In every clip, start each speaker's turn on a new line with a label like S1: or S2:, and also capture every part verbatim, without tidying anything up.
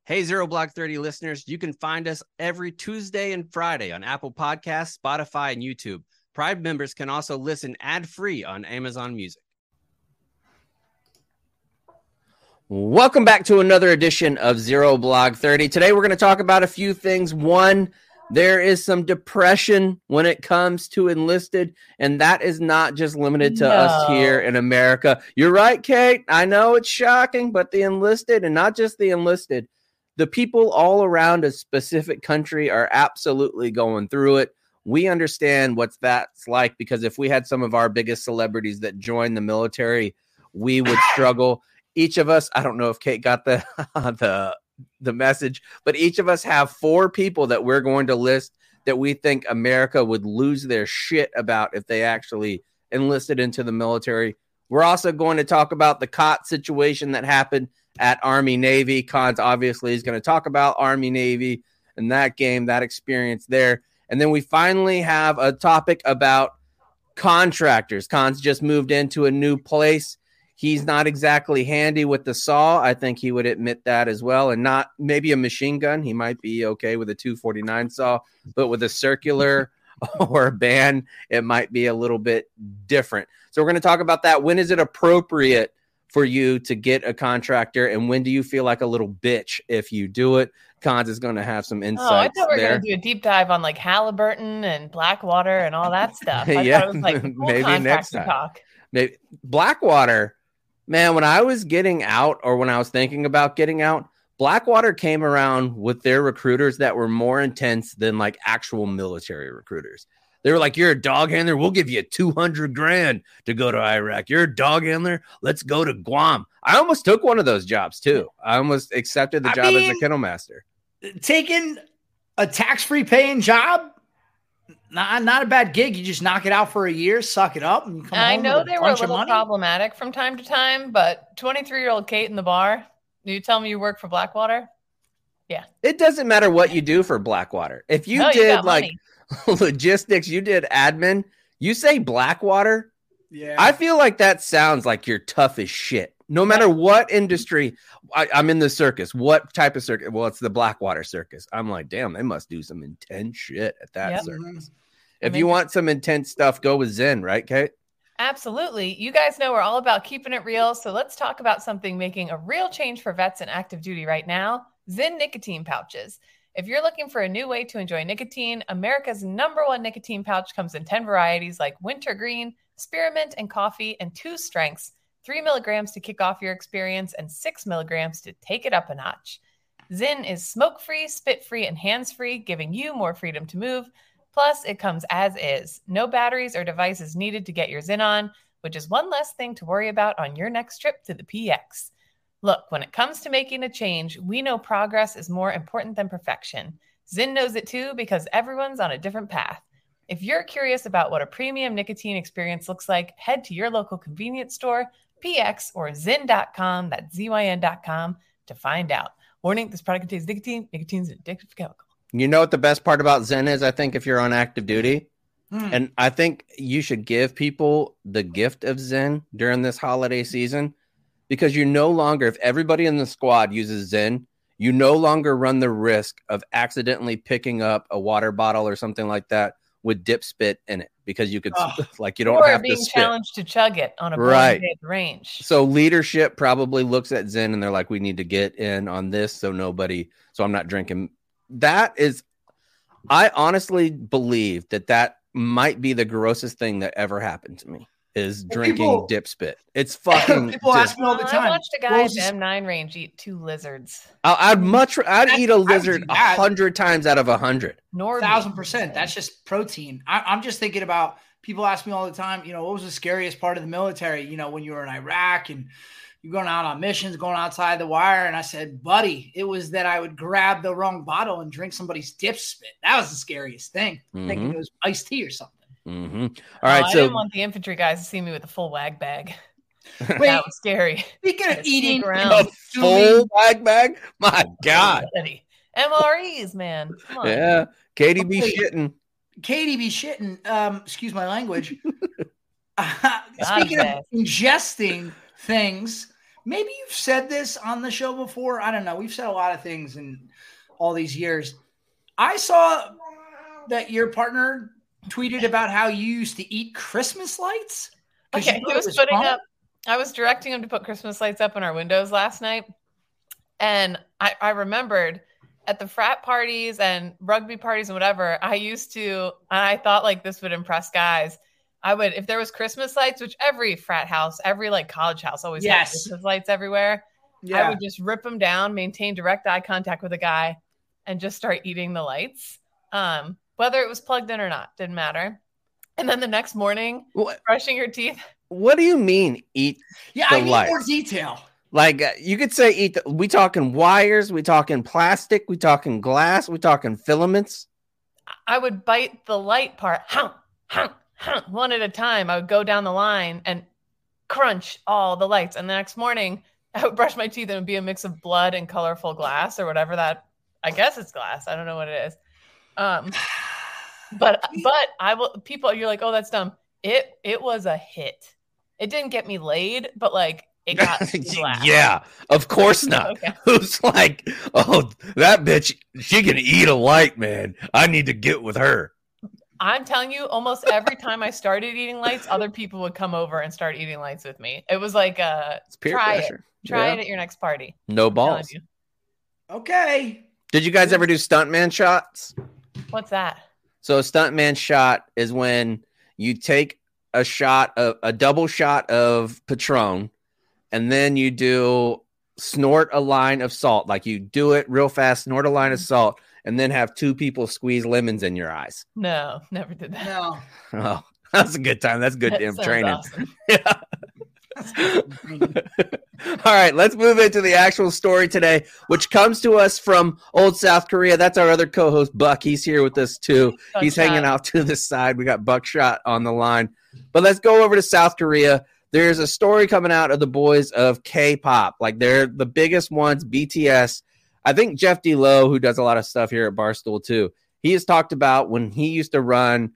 S1: Hey, Zero Block thirty listeners, you can find us every Tuesday and Friday on Apple Podcasts, Spotify, and YouTube. Pride members can also listen ad-free on Amazon Music. Welcome back to another edition of Zero Block thirty. Today we're going to talk about a few things. One, there is some depression when it comes to enlisted, and that is not just limited to
S2: No.
S1: us here in America. You're right, Kate. I know it's shocking, but the enlisted, and not just the enlisted, the people all around a specific country are absolutely going through it. We understand what that's like, because if we had some of our biggest celebrities that joined the military, we would struggle. Each of us, I don't know if Kate got the the the message, but each of us have four people that we're going to list that we think America would lose their shit about if they actually enlisted into the military. We're also going to talk about the cot situation that happened at Army Navy. Cons obviously is going to talk about Army Navy and that game, that experience there. And then we finally have a topic about contractors. Cons just moved into a new place. He's not exactly handy with the saw. I think he would admit that as well. And not maybe a machine gun. He might be okay with a two forty-nine saw, but with a circular or a band, it might be a little bit different. So we're going to talk about that. When is it appropriate for you to get a contractor, and when do you feel like a little bitch if you do it? Cons is going to have some insights.
S2: Oh, I thought we were
S1: there.
S2: going to do a deep dive on like Halliburton and Blackwater and all that stuff. I
S1: Yeah,
S2: thought it was like cool
S1: maybe next time.
S2: talk.
S1: Maybe Blackwater, man, when I was getting out, or when I was thinking about getting out, Blackwater came around with their recruiters that were more intense than like actual military recruiters. They were like, you're a dog handler, we'll give you two hundred grand to go to Iraq. You're a dog handler, let's go to Guam. I almost took one of those jobs too. I almost accepted the
S3: I
S1: job
S3: mean,
S1: as a kennel master.
S3: Taking a tax-free paying job, not, not a bad gig. You just knock it out for a year, suck it up, and come
S2: I
S3: home
S2: know
S3: with
S2: they
S3: a
S2: were a
S3: bunch of
S2: little
S3: money.
S2: problematic from time to time, but twenty-three-year-old Kate in the bar, do you tell me you work for Blackwater? Yeah.
S1: It doesn't matter what you do for Blackwater. If you
S2: No, you
S1: did
S2: got
S1: like
S2: money.
S1: logistics, you did admin, you say Blackwater,
S3: Yeah,
S1: I feel like that sounds like you're tough as shit. No matter what industry, I, I'm in the circus. What type of circus? Well, it's the Blackwater circus. I'm like, damn, they must do some intense shit at that
S2: Yep.
S1: circus.
S2: I
S1: If
S2: mean-
S1: you want some intense stuff, go with Zen, right, Kate?
S2: Absolutely. You guys know we're all about keeping it real. So let's talk about something making a real change for vets in active duty right now. Zyn nicotine pouches. If you're looking for a new way to enjoy nicotine, America's number one nicotine pouch comes in ten varieties like wintergreen, spearmint, and coffee, and two strengths, three milligrams to kick off your experience and six milligrams to take it up a notch. Zyn is smoke-free, spit-free, and hands-free, giving you more freedom to move. Plus, it comes as is. No batteries or devices needed to get your Zyn on, which is one less thing to worry about on your next trip to the P X. Look, when it comes to making a change, we know progress is more important than perfection. Zyn knows it too, because everyone's on a different path. If you're curious about what a premium nicotine experience looks like, head to your local convenience store, P X, or zyn dot com, that's Z Y N dot com, to find out. Warning, this product contains nicotine. Nicotine is an addictive chemical.
S1: You know what the best part about Zen is, I think, if you're on active duty?
S3: Hmm.
S1: And I think you should give people the gift of Zen during this holiday season, because you no longer, if everybody in the squad uses Zen, you no longer run the risk of accidentally picking up a water bottle or something like that with dip spit in it, because you could,
S3: Oh.
S1: like, you don't
S2: Or
S1: have
S2: being
S1: to spit.
S2: challenged to chug it on a
S1: Right.
S2: blind day at the range.
S1: So leadership probably looks at Zen and they're like, we need to get in on this, so nobody, so I'm not drinking. That is, I honestly believe that that might be the grossest thing that ever happened to me, is
S3: Well,
S1: drinking
S3: people-
S1: dip spit. It's fucking.
S3: People
S1: dis-
S3: ask me all the
S2: Well,
S3: time.
S2: I watched a
S3: "What
S2: guy
S3: was
S2: at
S3: this-"
S2: M nine range eat two lizards.
S1: I- I'd much, I'd
S3: That-
S1: eat a
S3: I would
S1: lizard
S3: do
S1: a
S3: that.
S1: hundred times out of a hundred.
S2: Nor
S3: thousand percent. That's just protein. I, I'm just thinking about, people ask me all the time, you know, what was the scariest part of the military? You know, when you were in Iraq and you're going out on missions, going outside the wire. And I said, buddy, it was that I would grab the wrong bottle and drink somebody's dip spit. That was the scariest thing. Thinking
S1: Mhm.
S3: it was iced tea or something.
S1: Mm-hmm. All
S2: Oh,
S1: right,
S2: I
S1: so
S2: didn't want the infantry guys to see me with a full wag bag.
S3: Wait,
S2: That was scary.
S3: speaking
S2: Had
S3: of
S2: to sneak
S3: eating,
S2: around.
S1: a full bag bag. My God,
S2: Bloody. M R Es, man. Come on.
S1: yeah, Katie be
S3: Wait.
S1: shitting.
S3: Katie be shitting. Um, excuse my language. Uh, speaking of
S2: bless.
S3: ingesting things, maybe you've said this on the show before. I don't know. We've said a lot of things in all these years. I saw that your partner tweeted about how you used to eat Christmas lights.
S2: Okay, he was, was putting fun? up, I was directing him to put Christmas lights up in our windows last night. And I, I remembered at the frat parties and rugby parties and whatever, I used to, and I thought like this would impress guys. I would, if there was Christmas lights, which every frat house, every like college house always
S3: yes.
S2: has Christmas lights everywhere. Yeah. I would just rip them down, maintain direct eye contact with a guy, and just start eating the lights. Um, whether it was plugged in or not, didn't matter. And then the next morning, what? brushing your teeth.
S1: What do you mean eat
S3: Yeah,
S1: the
S3: I need
S1: lights?
S3: more detail.
S1: Like uh, you could say eat. The, we talking wires? We talking plastic? We talking glass? We talking filaments?
S2: I would bite the light part, hum, hum, hum, one at a time. I would go down the line and crunch all the lights. And the next morning, I would brush my teeth and it would be a mix of blood and colorful glass or whatever that. I guess it's glass. I don't know what it is. Um, but but I will. People, you're like, oh, that's dumb. It it was a hit. It didn't get me laid, but like it got glass.
S1: Yeah, of course not. Okay. Who's like, oh, that bitch, she can eat a light, man. I need to get with her.
S2: I'm telling you, almost every time I started eating lights, other people would come over and start eating lights with me. It was like, uh, try pressure. it, try yeah. it at your next party.
S1: No balls.
S3: Okay.
S1: Did you guys ever do stuntman shots?
S2: What's that?
S1: So a stuntman shot is when you take a shot of a double shot of Patron, and then you do snort a line of salt. Like you do it real fast, snort a line of salt, and then have two people squeeze lemons in your eyes.
S2: No, never did that.
S3: No.
S1: Oh, that's a good time. That's good damn training.
S2: Awesome.
S1: Yeah. All right, let's move into the actual story today, which comes to us from old South Korea. That's our other co-host, Buck. He's here with us, too. Buckshot. He's hanging out to the side. We got Buckshot on the line. But let's go over to South Korea. There's a story coming out of the boys of K-pop. Like, they're the biggest ones, B T S. I think Jeff D. Lowe, who does a lot of stuff here at Barstool, too, he has talked about when he used to run,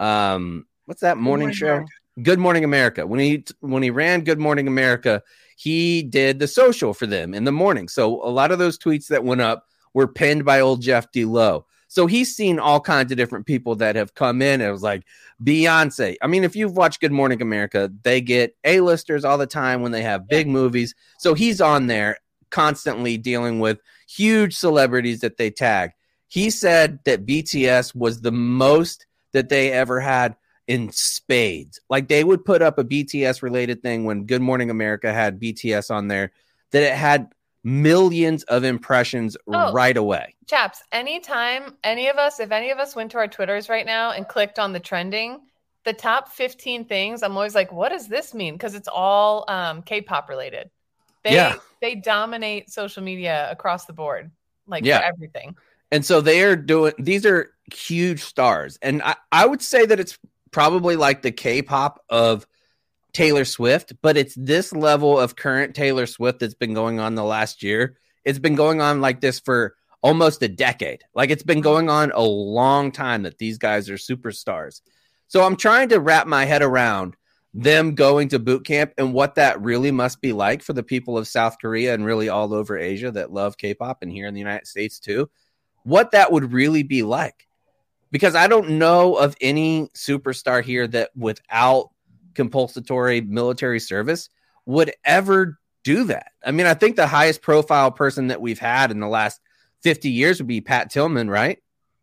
S1: um, what's that morning, morning show? America. Good Morning America. When he when he ran Good Morning America, he did the social for them in the morning. So a lot of those tweets that went up were pinned by old Jeff D. Lowe. So he's seen all kinds of different people that have come in. It was like Beyonce. I mean, if you've watched Good Morning America, they get A-listers all the time when they have big movies. So he's on there constantly dealing with huge celebrities that they tag. He said that B T S was the most that they ever had in spades. Like they would put up a B T S related thing when Good Morning America had B T S on there, that it had millions of impressions oh, right away.
S2: Chaps, anytime any of us, if any of us went to our Twitters right now and clicked on the trending, the top fifteen things, I'm always like, what does this mean? Because it's all um, K-pop related. They yeah. they dominate social media across the board, like yeah. for everything.
S1: And so they are doing, these are huge stars. And I, I would say that it's probably like the K-pop of Taylor Swift, but it's this level of current Taylor Swift that's been going on the last year. It's been going on like this for almost a decade. Like it's been going on a long time that these guys are superstars. So I'm trying to wrap my head around them going to boot camp and what that really must be like for the people of South Korea and really all over Asia that love K-pop and here in the United States too. What that would really be like. Because I don't know of any superstar here that without compulsory military service would ever do that. I mean, I think the highest profile person that we've had in the last fifty years would be Pat Tillman, right?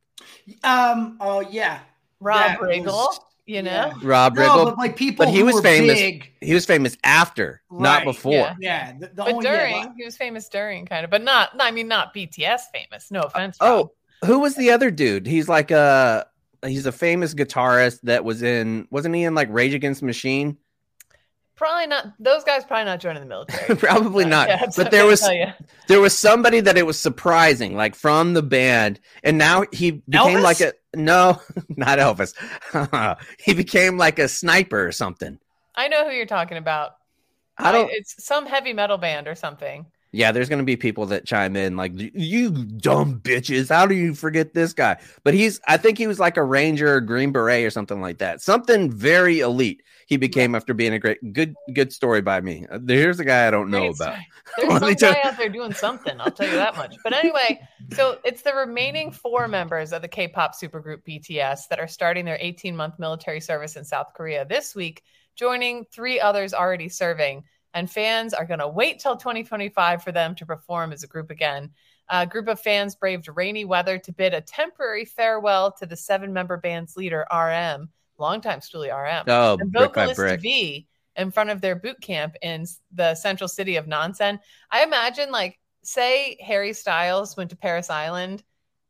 S3: Um. Oh, yeah.
S2: Rob Riggle, was, you know?
S3: Yeah.
S1: Rob
S3: no,
S1: Riggle.
S3: But, like, people
S1: but he was famous.
S3: Big.
S1: He was famous after, right. not before.
S3: Yeah. yeah. The, the
S2: but
S3: only,
S2: during,
S3: yeah,
S2: he was famous during, kind of. But not, I mean, not B T S famous. No offense.
S1: Oh.
S2: Rob.
S1: Who was the other dude? He's like a he's a famous guitarist that was in wasn't he in like Rage Against the Machine?
S2: Probably not. Those guys probably not joining the military.
S1: Probably not.
S2: Yeah,
S1: but there was there was somebody that it was surprising, like from the band, and now he became
S3: Elvis?
S1: like a no, not Elvis. He became like a sniper or something.
S2: I know who you're talking about.
S1: I don't.
S2: It's some heavy metal band or something.
S1: Yeah, there's going to be people that chime in like, you dumb bitches. How do you forget this guy? But he's, I think he was like a Ranger or Green Beret or something like that. Something very elite he became yeah. after being a great, good, good story by me. Here's a guy I don't know great about.
S2: Story. There's some guy out there doing something. I'll tell you that much. But anyway, so it's the remaining four members of the K-pop supergroup B T S that are starting their eighteen-month military service in South Korea this week, joining three others already serving. And fans are going to wait till twenty twenty-five for them to perform as a group again. A group of fans braved rainy weather to bid a temporary farewell to the seven-member band's leader, R M, longtime Stoolie R M,
S1: oh,
S2: and
S1: brick by
S2: vocalist
S1: brick.
S2: V in front of their boot camp in the central city of Nonsen. I imagine, like, say Harry Styles went to Paris Island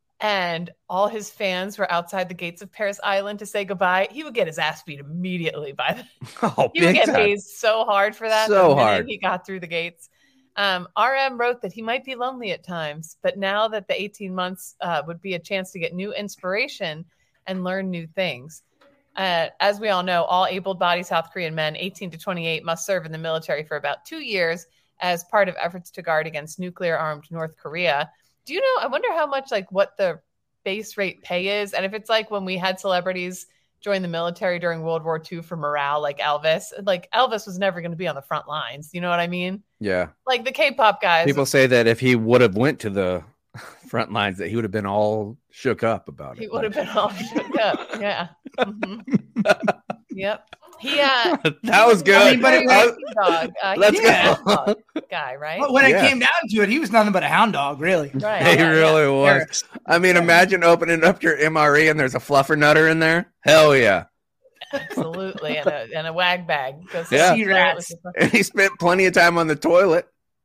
S2: and all his fans were outside the gates of Paris Island to say goodbye, he would get his ass beat immediately by the
S1: oh,
S2: he would get
S1: time.
S2: hazed so hard for that.
S1: So
S2: the
S1: hard.
S2: He got through the gates. Um, R M wrote that he might be lonely at times, but now that the eighteen months uh, would be a chance to get new inspiration and learn new things. Uh, as we all know, all able-bodied South Korean men eighteen to twenty-eight must serve in the military for about two years as part of efforts to guard against nuclear-armed North Korea. Do you know, I wonder how much, like, what the base rate pay is, and if it's like when we had celebrities join the military during World War Two for morale, like Elvis. Like Elvis was never going to be on the front lines. You know what I mean?
S1: Yeah.
S2: Like the K-pop guys.
S1: People say that if he would have went to the front lines, that he would have been all shook up about it.
S2: He would have been all shook up. Yeah. Mm-hmm. Yep. He uh
S1: that was good.
S3: I mean, but it was,
S2: dog. Uh,
S1: let's
S2: go.
S1: go.
S2: Guy, right?
S3: But when
S1: yeah.
S3: it came down to it, he was nothing but a hound dog, really.
S2: Right.
S1: He
S2: yeah,
S1: really
S2: yeah.
S1: was.
S3: Eric.
S1: I mean,
S3: Yeah.
S1: imagine opening up your M R E and there's a fluffer nutter in there. Hell yeah.
S2: Absolutely. And a and a wag bag.
S1: Yeah.
S3: Sea rats.
S1: And he spent plenty of time on the toilet.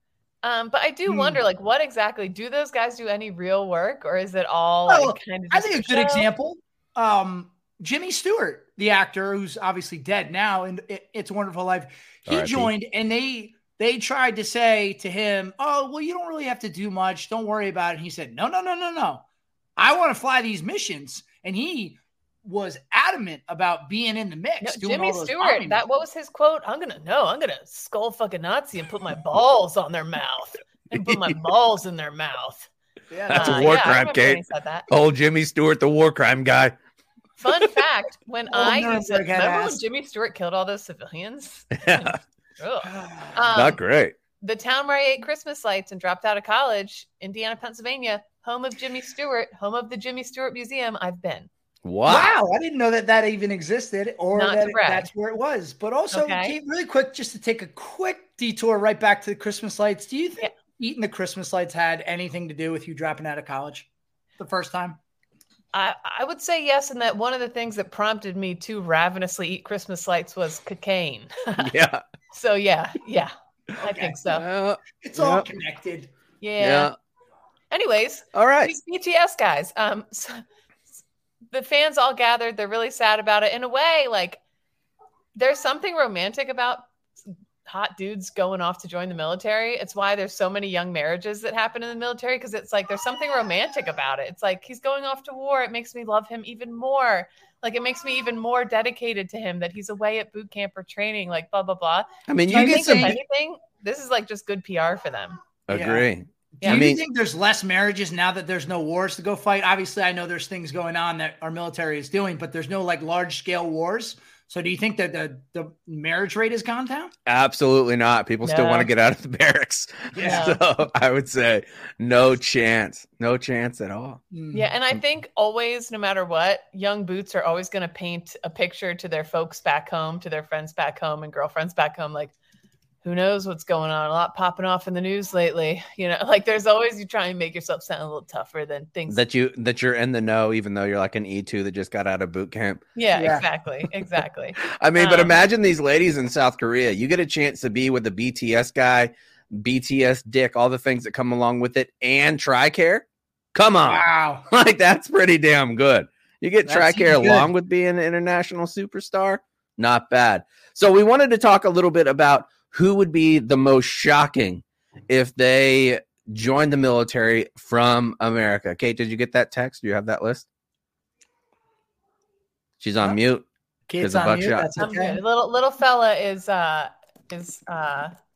S2: Um, but I do
S3: Hmm.
S2: wonder, like, what exactly do those guys do any real work, or is it all
S3: Well,
S2: like kind of?
S3: I think a good example, um, Jimmy Stewart, the actor who's obviously dead now, and it, It's a Wonderful Life. He
S1: R I P
S3: joined, and they they tried to say to him, "Oh, well, you don't really have to do much. Don't worry about it." And he said, "No, no, no, no, no. I want to fly these missions." And he was adamant about being in the mix.
S2: No,
S3: doing
S2: Jimmy
S3: all those
S2: Stewart.
S3: army
S2: That what was his quote? I'm gonna no. I'm gonna skull fucking Nazi and put my balls on their mouth and put my balls in their mouth.
S3: Yeah,
S1: That's a
S2: Uh,
S1: war
S2: yeah, I
S1: crime,
S2: remember when
S1: Kate.
S2: he said that.
S1: Old Jimmy Stewart, the war crime guy.
S2: Fun fact: when
S3: Old
S2: I used to,
S3: Nuremberg had
S2: remember when
S3: ass.
S2: Jimmy Stewart killed all those civilians?
S1: Yeah,
S2: Ugh.
S3: God.
S2: Um,
S1: not great.
S2: The town where I ate Christmas lights and dropped out of college, Indiana, Pennsylvania, home of Jimmy Stewart, home of the Jimmy Stewart Museum. I've been.
S1: Wow.
S3: Wow, I didn't know that that even existed, or
S2: Not
S3: that
S2: to
S3: it-
S2: brag.
S3: that's where it was. But also,
S2: Okay.
S3: Kate, really quick, just to take a quick detour right back to the Christmas lights. Do you think eating the Christmas lights had anything to do with you dropping out of college the first time?
S2: I, I would say yes, and that one of the things that prompted me to ravenously eat Christmas lights was cocaine.
S1: Yeah.
S2: So yeah, yeah, I
S3: Okay.
S2: think so.
S1: Uh,
S3: It's all
S1: Yep.
S3: connected.
S2: Yeah.
S1: yeah.
S2: Anyways,
S1: All right.
S2: these B T S guys, um, so, the fans all gathered. They're really sad about it. In a way, like there's something romantic about hot dudes going off to join the military. It's why there's so many young marriages that happen in the military, because it's like there's something romantic about it. It's like he's going off to war. It makes me love him even more. Like it makes me even more dedicated to him that he's away at boot camp or training, like blah, blah, blah.
S1: I mean,
S2: So
S1: you
S2: I
S1: get
S2: think
S1: some.
S2: if anything, this is like just good P R for them.
S1: Agree.
S3: Do
S2: Yeah.
S1: I
S3: you
S1: mean,
S3: think there's less marriages now that there's no wars to go fight? Obviously, I know there's things going on that our military is doing, but there's no like large scale wars. So do you think that the, the marriage rate has gone down?
S1: absolutely not. People still
S2: No.
S1: want to get out of the barracks.
S2: Yeah.
S1: So I would say no chance. No chance at all.
S3: Hmm.
S2: Yeah, and I think always, no matter what, young boots are always going to paint a picture to their folks back home, to their friends back home and girlfriends back home. Like, who knows what's going on? A lot popping off in the news lately. You know, like there's always, you try and make yourself sound a little tougher than things.
S1: That you that you're in the know, even though you're like an E two that just got out of boot camp.
S2: yeah,
S3: Yeah.
S2: exactly. Exactly.
S1: I mean, but
S2: Um,
S1: imagine these ladies in South Korea. You get a chance to be with a B T S guy, B T S dick, all the things that come along with it, and TRICARE. Come on.
S3: Wow.
S1: Like that's pretty damn good. You get
S3: That
S1: TRICARE
S3: seems good.
S1: along with being an international superstar. Not bad. So we wanted to talk a little bit about who would be the most shocking if they joined the military from America. Kate, did you get that text? Do you have that list? She's on
S3: Yep.
S1: mute.
S3: Kids
S1: There's a
S3: on mute.
S1: buckshot.
S3: That's
S2: I'm
S3: okay.
S2: good. Little little fella is uh is uh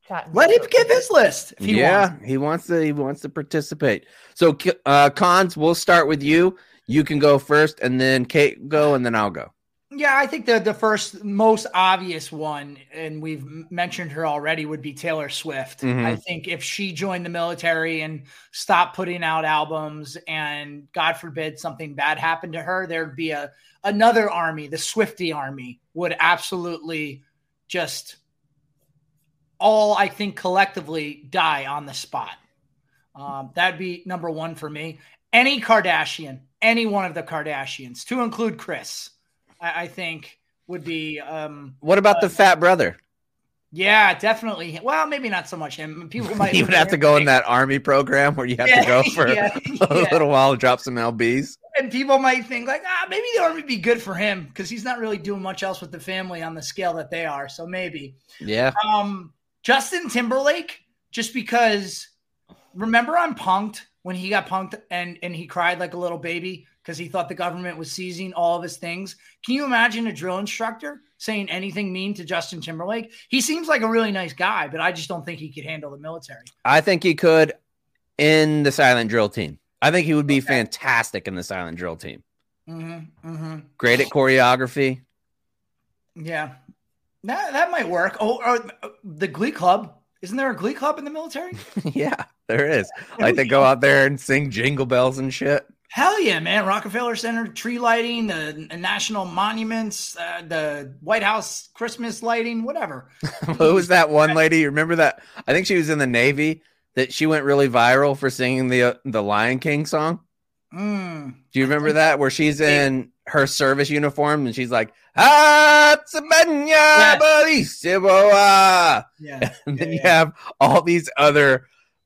S2: gotten
S3: Let him
S2: vote.
S3: give his list if he
S1: yeah,
S3: wants.
S1: he wants to. He wants to participate. So, uh, Cons, we'll start with you. You can go first, and then Kate go, and then I'll go.
S3: Yeah, I think the the first most obvious one, and we've mentioned her already, would be Taylor Swift.
S1: Mhm.
S3: I think if she joined the military and stopped putting out albums, and God forbid something bad happened to her, there'd be a another army, the Swiftie army, would absolutely just all, I think, collectively die on the spot. Um, that'd be number one for me. Any Kardashian, any one of the Kardashians, to include Kris, I, I think would be. Um,
S1: What about
S3: uh,
S1: the fat brother?
S3: Yeah, definitely. Well, maybe not so much him. People might.
S1: You would have to go in that army program where you have
S3: Yeah,
S1: to go for
S3: yeah,
S1: a
S3: yeah.
S1: little while, drop some L Bs.
S3: And people might think like, ah, maybe the army would be good for him because he's not really doing much else with the family on the scale that they are. So maybe.
S1: Yeah.
S3: Um, Justin Timberlake, just because. Remember on Punk'd when he got punked and and he cried like a little baby because he thought the government was seizing all of his things. Can you imagine a drill instructor saying anything mean to Justin Timberlake? He seems like a really nice guy, but I just don't think he could handle the military.
S1: I think he could in the silent drill team. I think he would be
S3: Okay.
S1: fantastic in the silent drill team.
S3: Mm-hmm, mm-hmm.
S1: Great at choreography.
S3: Yeah, that that might work. Oh, or uh, the Glee Club. Isn't there a Glee Club in the military?
S1: Yeah, there is. Like they go out there and sing jingle bells and shit.
S3: Hell yeah, man. Rockefeller Center tree lighting, the, the national monuments, uh, the White House Christmas lighting, whatever.
S1: Who was that one lady? You remember that? I think she was in the Navy that she went really viral for singing the uh, the Lion King song.
S3: Mm.
S1: Do you remember that? Where she's in her service uniform and she's like, "Ah,
S3: Yeah. Yeah.
S1: and then
S3: yeah,
S1: you
S3: yeah.
S1: have all these other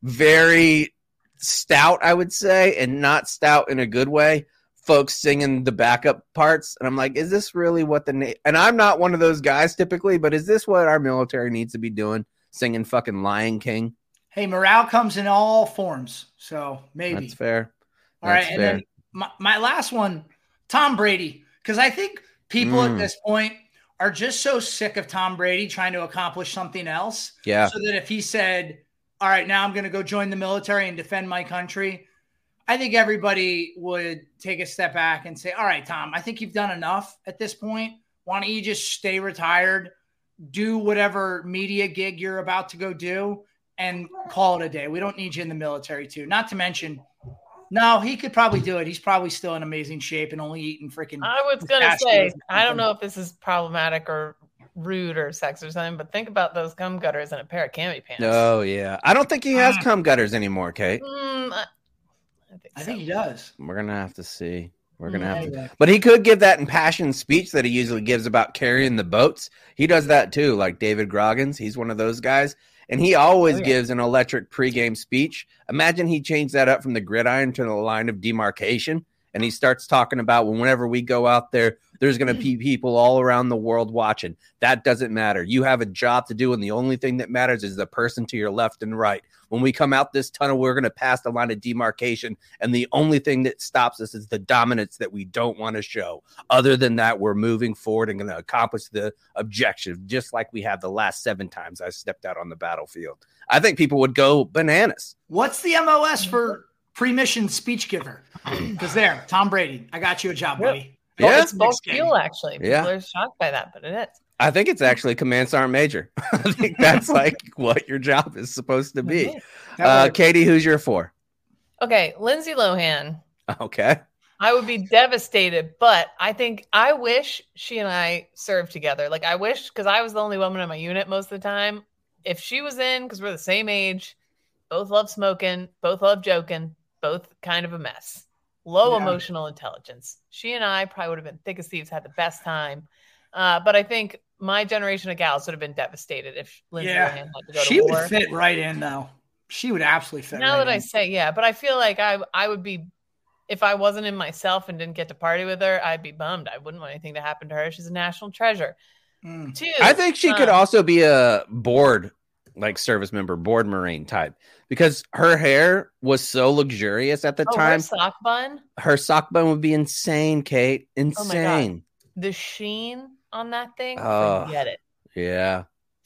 S1: very stout, I would say, and not stout in a good way, folks singing the backup parts. And I'm like, is this really what the na-? And I'm not one of those guys typically, but is this what our military needs to be doing? Singing fucking Lion King?
S3: Hey, morale comes in all forms. So maybe.
S1: That's fair.
S3: All right.
S1: That's
S3: And
S1: fair.
S3: then my, my last one, Tom Brady. Because I think people
S1: Mm.
S3: at this point are just so sick of Tom Brady trying to accomplish something else.
S1: Yeah.
S3: So that if he said, all right, now I'm going to go join the military and defend my country, I think everybody would take a step back and say, all right, Tom, I think you've done enough at this point. Why don't you just stay retired, do whatever media gig you're about to go do, and call it a day. We don't need you in the military too. Not to mention, no, he could probably do it. He's probably still in amazing shape and only eating freaking.
S2: I was going to
S3: pistachios
S2: say,
S3: or
S2: I don't
S3: something.
S2: know if this is problematic or rude or sex or something, but think about those gum gutters and a pair of cami pants.
S1: Oh, yeah. I don't think he has
S3: Mm.
S1: cum gutters anymore, Kate.
S2: Mm, I, I think,
S3: I
S2: so.
S3: think he does.
S1: We're going to have to see. We're going to
S2: Mm,
S1: have to.
S3: Anyway.
S1: But he could give that impassioned speech that he usually gives about carrying the boats. He does that too, like David Groggins. He's one of those guys. And he always
S2: Oh, yeah.
S1: gives an electric pregame speech. Imagine he changed that up from the gridiron to the line of demarcation. And he starts talking about whenever we go out there, there's going to be people all around the world watching. That doesn't matter. You have a job to do, and the only thing that matters is the person to your left and right. When we come out this tunnel, we're going to pass the line of demarcation, and the only thing that stops us is the dominance that we don't want to show. Other than that, we're moving forward and going to accomplish the objective, just like we have the last seven times I stepped out on the battlefield. I think people would go bananas.
S3: What's the M O S for pre-mission speech giver? Because there, Tom Brady, I got you a job, buddy.
S2: Well,
S1: Yeah.
S2: it's both
S3: Next game.
S2: fuel, actually. People
S1: Yeah.
S2: are shocked by that, but it is.
S1: I think it's actually Command Sergeant Major. I think that's like what your job is supposed to be.
S3: That
S1: Uh,
S3: works.
S1: Katie, who's your four?
S2: Okay, Lindsay Lohan.
S1: Okay.
S2: I would be devastated, but I think I wish she and I served together. Like I wish, because I was the only woman in my unit most of the time. If she was in, because we're the same age, both love smoking, both love joking, both kind of a mess. Low
S3: Yeah.
S2: emotional intelligence. She and I probably would have been thick as thieves, had the best time. Uh, but I think my generation of gals would have been devastated if Lindsay
S3: Yeah.
S2: Lohan had to go
S3: She
S2: to
S3: would
S2: war.
S3: fit right in, though. She would absolutely fit
S2: Now
S3: right
S2: that I
S3: in.
S2: say, yeah, but I feel like I I would be, if I wasn't in myself and didn't get to party with her, I'd be bummed. I wouldn't want anything to happen to her. She's a national treasure.
S3: Mm.
S2: Two,
S1: I think she could
S2: um,
S1: also be a board, like service member, board Marine type, because her hair was so luxurious at the
S2: oh, her
S1: time.
S2: sock bun,
S1: Her sock bun would be insane, Kate.
S2: Oh my God.
S1: Insane.
S2: the sheen on that thing,
S1: Oh.
S2: forget it.
S1: Yeah.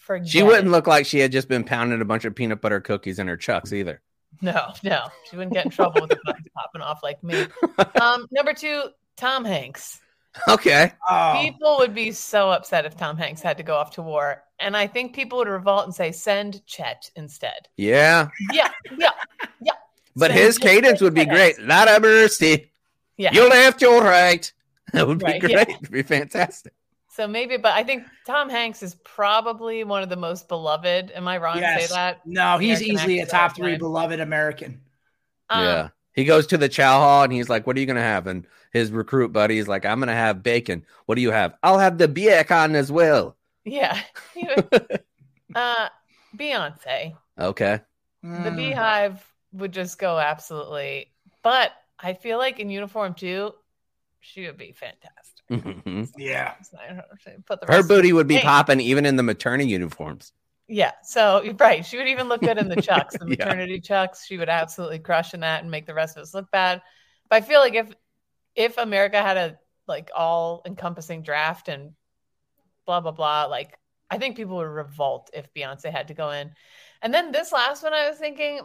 S2: Forget
S1: She wouldn't
S2: it.
S1: look like she had just been pounding a bunch of peanut butter cookies in her chucks either.
S2: No, no, she wouldn't get in trouble with the buttons popping off like me. Um, number two, Tom Hanks.
S1: Okay.
S3: Oh,
S2: People would be so upset if Tom Hanks had to go off to war, and I think people would revolt and say, "Send Chet instead."
S1: Yeah.
S2: Yeah, yeah, yeah.
S1: But
S2: Send
S1: his
S2: Chet
S1: cadence would be
S2: instead.
S1: great. Lot of mercy.
S2: Yeah.
S1: You left your right. That would be
S2: Right,
S1: great.
S2: yeah.
S1: It'd be fantastic.
S2: So maybe, but I think Tom Hanks is probably one of the most beloved. Am I wrong to
S3: yes.
S2: say that?
S3: No, he's
S2: American
S3: easily a
S2: actor
S3: top
S2: of
S3: three
S2: time.
S3: beloved American.
S2: Um,
S1: yeah. He goes to the chow hall and he's like, "What are you going to have?" And his recruit buddy is like, "I'm going to have bacon. What do you have?" "I'll have the bacon as well."
S2: Yeah. He would- uh, Beyonce.
S1: Okay.
S2: The
S3: Mm.
S2: Beehive would just go absolutely. But I feel like in uniform too, she would be fantastic.
S1: Mhm.
S3: Yeah.
S2: Put the
S1: Her
S2: rest-
S1: booty would be
S2: Hey.
S1: popping even in the maternity uniforms.
S2: Yeah. So right, she would even look good in the chucks, the
S1: Yeah.
S2: maternity chucks. She would absolutely crush in that and make the rest of us look bad. But I feel like if if America had a like all encompassing draft and blah blah blah, like I think people would revolt if Beyonce had to go in. And then this last one, I was thinking,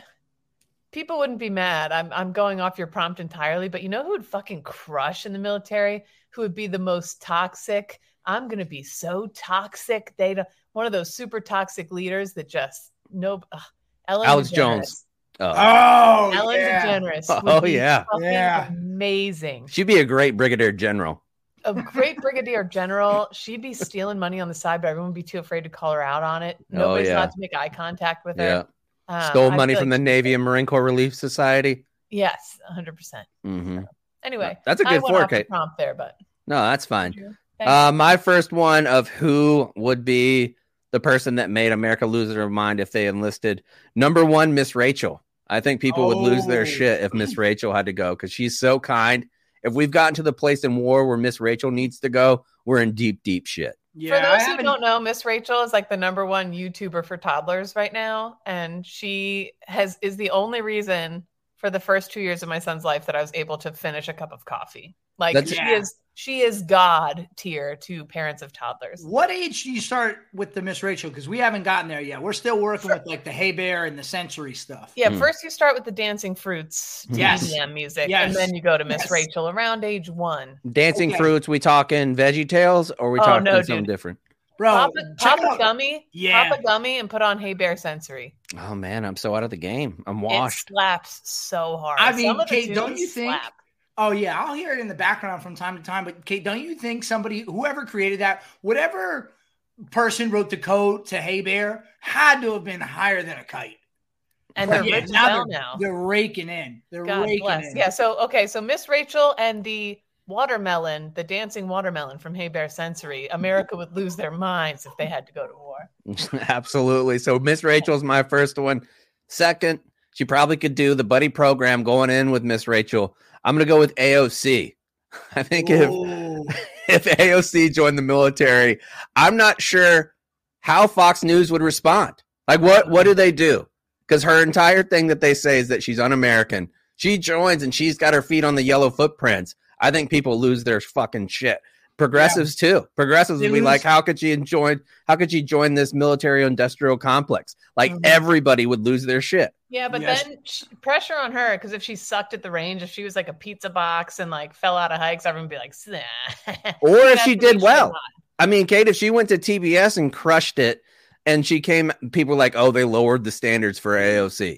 S2: people wouldn't be mad. I'm I'm going off your prompt entirely, but you know who would fucking crush in the military? Who would be the most toxic? I'm gonna be so toxic. They don't, one of those super toxic leaders that just no. ugh, Ellen
S1: Alex
S2: DeGeneres.
S1: Jones. Oh,
S3: Oh,
S2: Ellen
S3: yeah.
S2: DeGeneres. would
S1: Oh,
S2: be
S1: yeah.
S2: fucking
S3: Yeah.
S2: amazing.
S1: she'd be a great brigadier general.
S2: A great brigadier general. She'd be stealing money on the side, but everyone would be too afraid to call her out on it. Nobody's
S1: yeah.
S2: allowed to make eye contact with
S1: Yeah.
S2: her. Um,
S1: Stole
S2: I
S1: money
S2: feel
S1: from
S2: like
S1: the Navy and Marine Corps Relief Society.
S2: Yes, one hundred percent.
S1: hmm
S2: Anyway,
S1: That's a
S2: I
S1: good
S2: went
S1: four,
S2: off the
S1: Kate.
S2: prompt there, but
S1: No, that's fine.
S2: thanks.
S1: Uh, my first one of who would be the person that made America lose their mind if they enlisted. Number one, Miss Rachel. I think people would lose their
S3: Oh.
S1: shit if Miss Rachel had to go because she's so kind. If we've gotten to the place in war where Miss Rachel needs to go, we're in deep, deep shit.
S3: Yeah,
S2: For
S3: I
S2: those who
S3: haven't-
S2: don't know, Miss Rachel is like the number one YouTuber for toddlers right now, and she has is the only reason for the first two years of my son's life that I was able to finish a cup of coffee. Like
S1: That's-
S2: she
S3: Yeah.
S2: is, she is God tier to parents of toddlers.
S3: What age do you start with the Miss Rachel? Because we haven't gotten there yet. We're still working with like the Hey Bear and the Sensory stuff.
S2: Yeah,
S1: Mm.
S2: first you start with the Dancing Fruits
S3: Yes.
S2: E D M music,
S3: Yes.
S2: and then you go to Miss
S3: Yes.
S2: Rachel around age one.
S1: Dancing
S3: Okay.
S1: fruits, we talking Veggie Tales or we
S2: Oh,
S1: talking
S2: no,
S1: something
S2: dude.
S1: different?
S3: Bro,
S2: Pop, a,
S3: check
S2: pop a
S3: out-
S2: gummy,
S3: Yeah.
S2: pop a gummy, and put on Hey Bear Sensory.
S1: Oh man, I'm so out of the game. I'm
S2: It
S1: washed.
S2: slaps so hard.
S3: I mean,
S2: Some of the
S3: Kate, don't
S2: tunes
S3: you think-
S2: slap.
S3: Oh yeah, I'll hear it in the background from time to time. But Kate, don't you think somebody, whoever created that, whatever person wrote the code to Hey Bear, had to have been higher than a kite?
S2: And
S3: But
S2: they're
S3: yeah,
S2: rich as
S3: now
S2: hell
S3: they're,
S2: now.
S3: they're raking in. They're
S2: God
S3: raking
S2: bless.
S3: in.
S2: Yeah. So okay. So Miss Rachel and the watermelon, the dancing watermelon from Hey Bear Sensory, America would lose their minds if they had to go to war.
S1: Absolutely. So Miss Rachel's my first one. Second, she probably could do the buddy program going in with Miss Rachel. I'm gonna go with A O C. I think if
S3: Ooh.
S1: if A O C joined the military, I'm not sure how Fox News would respond. Like, what what do they do? Because her entire thing that they say is that she's un-American. She joins and she's got her feet on the yellow footprints. I think people lose their fucking shit. Progressives too. Progressives
S3: They
S1: would be
S3: lose-
S1: like, how could she join? How could she join this military-industrial complex? Like
S2: Mhm.
S1: everybody would lose their shit.
S2: Yeah, but
S3: Yes.
S2: then sh- pressure on her because if she sucked at the range, if she was like a pizza box and like fell out of hikes, everyone would be like, "Nah."
S1: Or if
S2: That's
S1: she
S2: what
S1: did
S2: we
S1: well.
S2: should
S1: I mean, Kate, if she went to T B S and crushed it, and she came, people were like, oh, they lowered the standards for A O C.